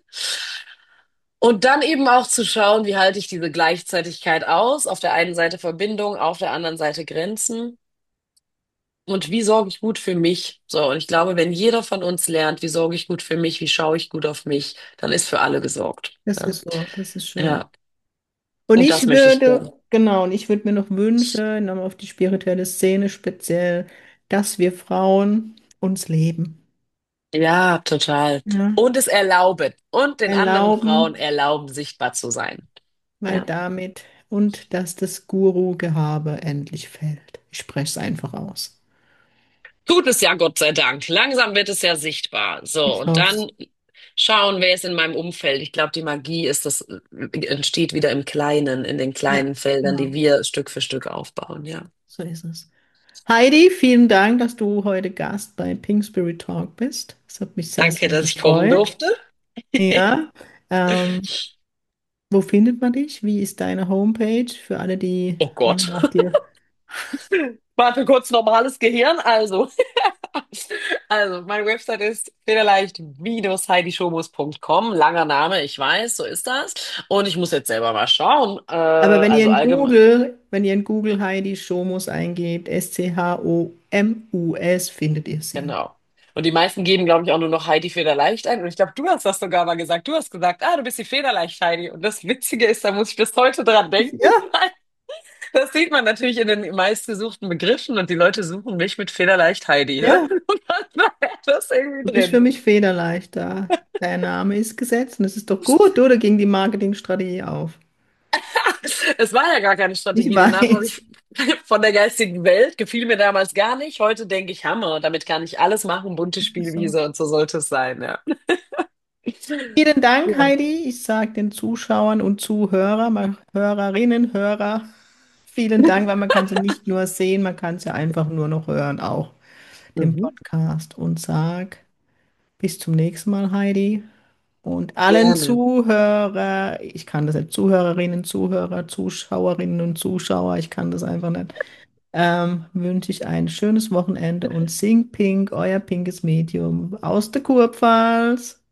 Und dann eben auch zu schauen, wie halte ich diese Gleichzeitigkeit aus? Auf der einen Seite Verbindung, auf der anderen Seite Grenzen. Und wie sorge ich gut für mich? So, und ich glaube, wenn jeder von uns lernt, wie sorge ich gut für mich, wie schaue ich gut auf mich, dann ist für alle gesorgt. das Ja, ist so, das ist schön. ja. Und Und ich das möchte ich würde, gerne. genau, und ich würde mir noch wünschen, nochmal auf die spirituelle Szene speziell, dass wir Frauen uns leben. Ja, total. Ja, Und es erlauben. Und den anderen Frauen erlauben, erlauben, sichtbar zu sein. weil Ja. damit und dass das Guru-Gehabe endlich fällt. Ich spreche es einfach aus. Tut es ja, Gott sei Dank. Langsam wird es ja sichtbar. So, Ich und hoffe dann schauen, wer ist in meinem Umfeld. Ich glaube, die Magie ist das, äh, entsteht wieder im Kleinen, in den ja, kleinen Feldern, die genau, wir Stück für Stück aufbauen. Ja. so ist es. Heidi, vielen Dank, dass du heute Gast bei Pink Spirit Talk bist. Es hat mich sehr, Danke, sehr dass ich kommen gefreut. durfte. Ja, ähm, wo findet man dich? Wie ist deine Homepage für alle, die Oh mal Gott. nach dir? Warte kurz, normales Gehirn. Also, also meine Website ist federleicht-heidischomus punkt com. Langer Name, ich weiß, so ist das. Und ich muss jetzt selber mal schauen. Äh, Aber wenn ihr also in allgemein, Google, wenn ihr in Google Heidi Schomus eingebt, S C H O M U S, findet ihr sie. genau. Und die meisten geben, glaube ich, auch nur noch Heidi Federleicht ein. Und ich glaube, du hast das sogar mal gesagt. Du hast gesagt, ah, du bist die Federleicht Heidi. Und das Witzige ist, da muss ich bis heute dran denken. Ja, Das sieht man natürlich in den meistgesuchten Begriffen und die Leute suchen mich mit Federleicht Heidi. Ja? ja, Und dann ist das irgendwie du bist für drin. mich federleicht da. Dein Name ist gesetzt und es ist doch gut, oder ging die Marketingstrategie auf? Es war ja gar keine Ich Strategie. Den Namen habe weiß. ich von der geistigen Welt. Gefiel mir damals gar nicht. Heute denke ich, Hammer. Damit kann ich alles machen. Bunte So. Spielwiese und so sollte es sein. Ja. Vielen Dank, Ja. Heidi. Ich sage den Zuschauern und Zuhörer, mal Hörerinnen, Hörer, vielen Dank, weil man kann sie nicht nur sehen, man kann sie einfach nur noch hören, auch den Mhm. Podcast. Und sag bis zum nächsten Mal, Heidi. Und allen Gerne. Zuhörer, ich kann das nicht, Zuhörerinnen, Zuhörer, Zuschauerinnen und Zuschauer, ich kann das einfach nicht, ähm, wünsche ich ein schönes Wochenende und sing Pink, euer pinkes Medium aus der Kurpfalz.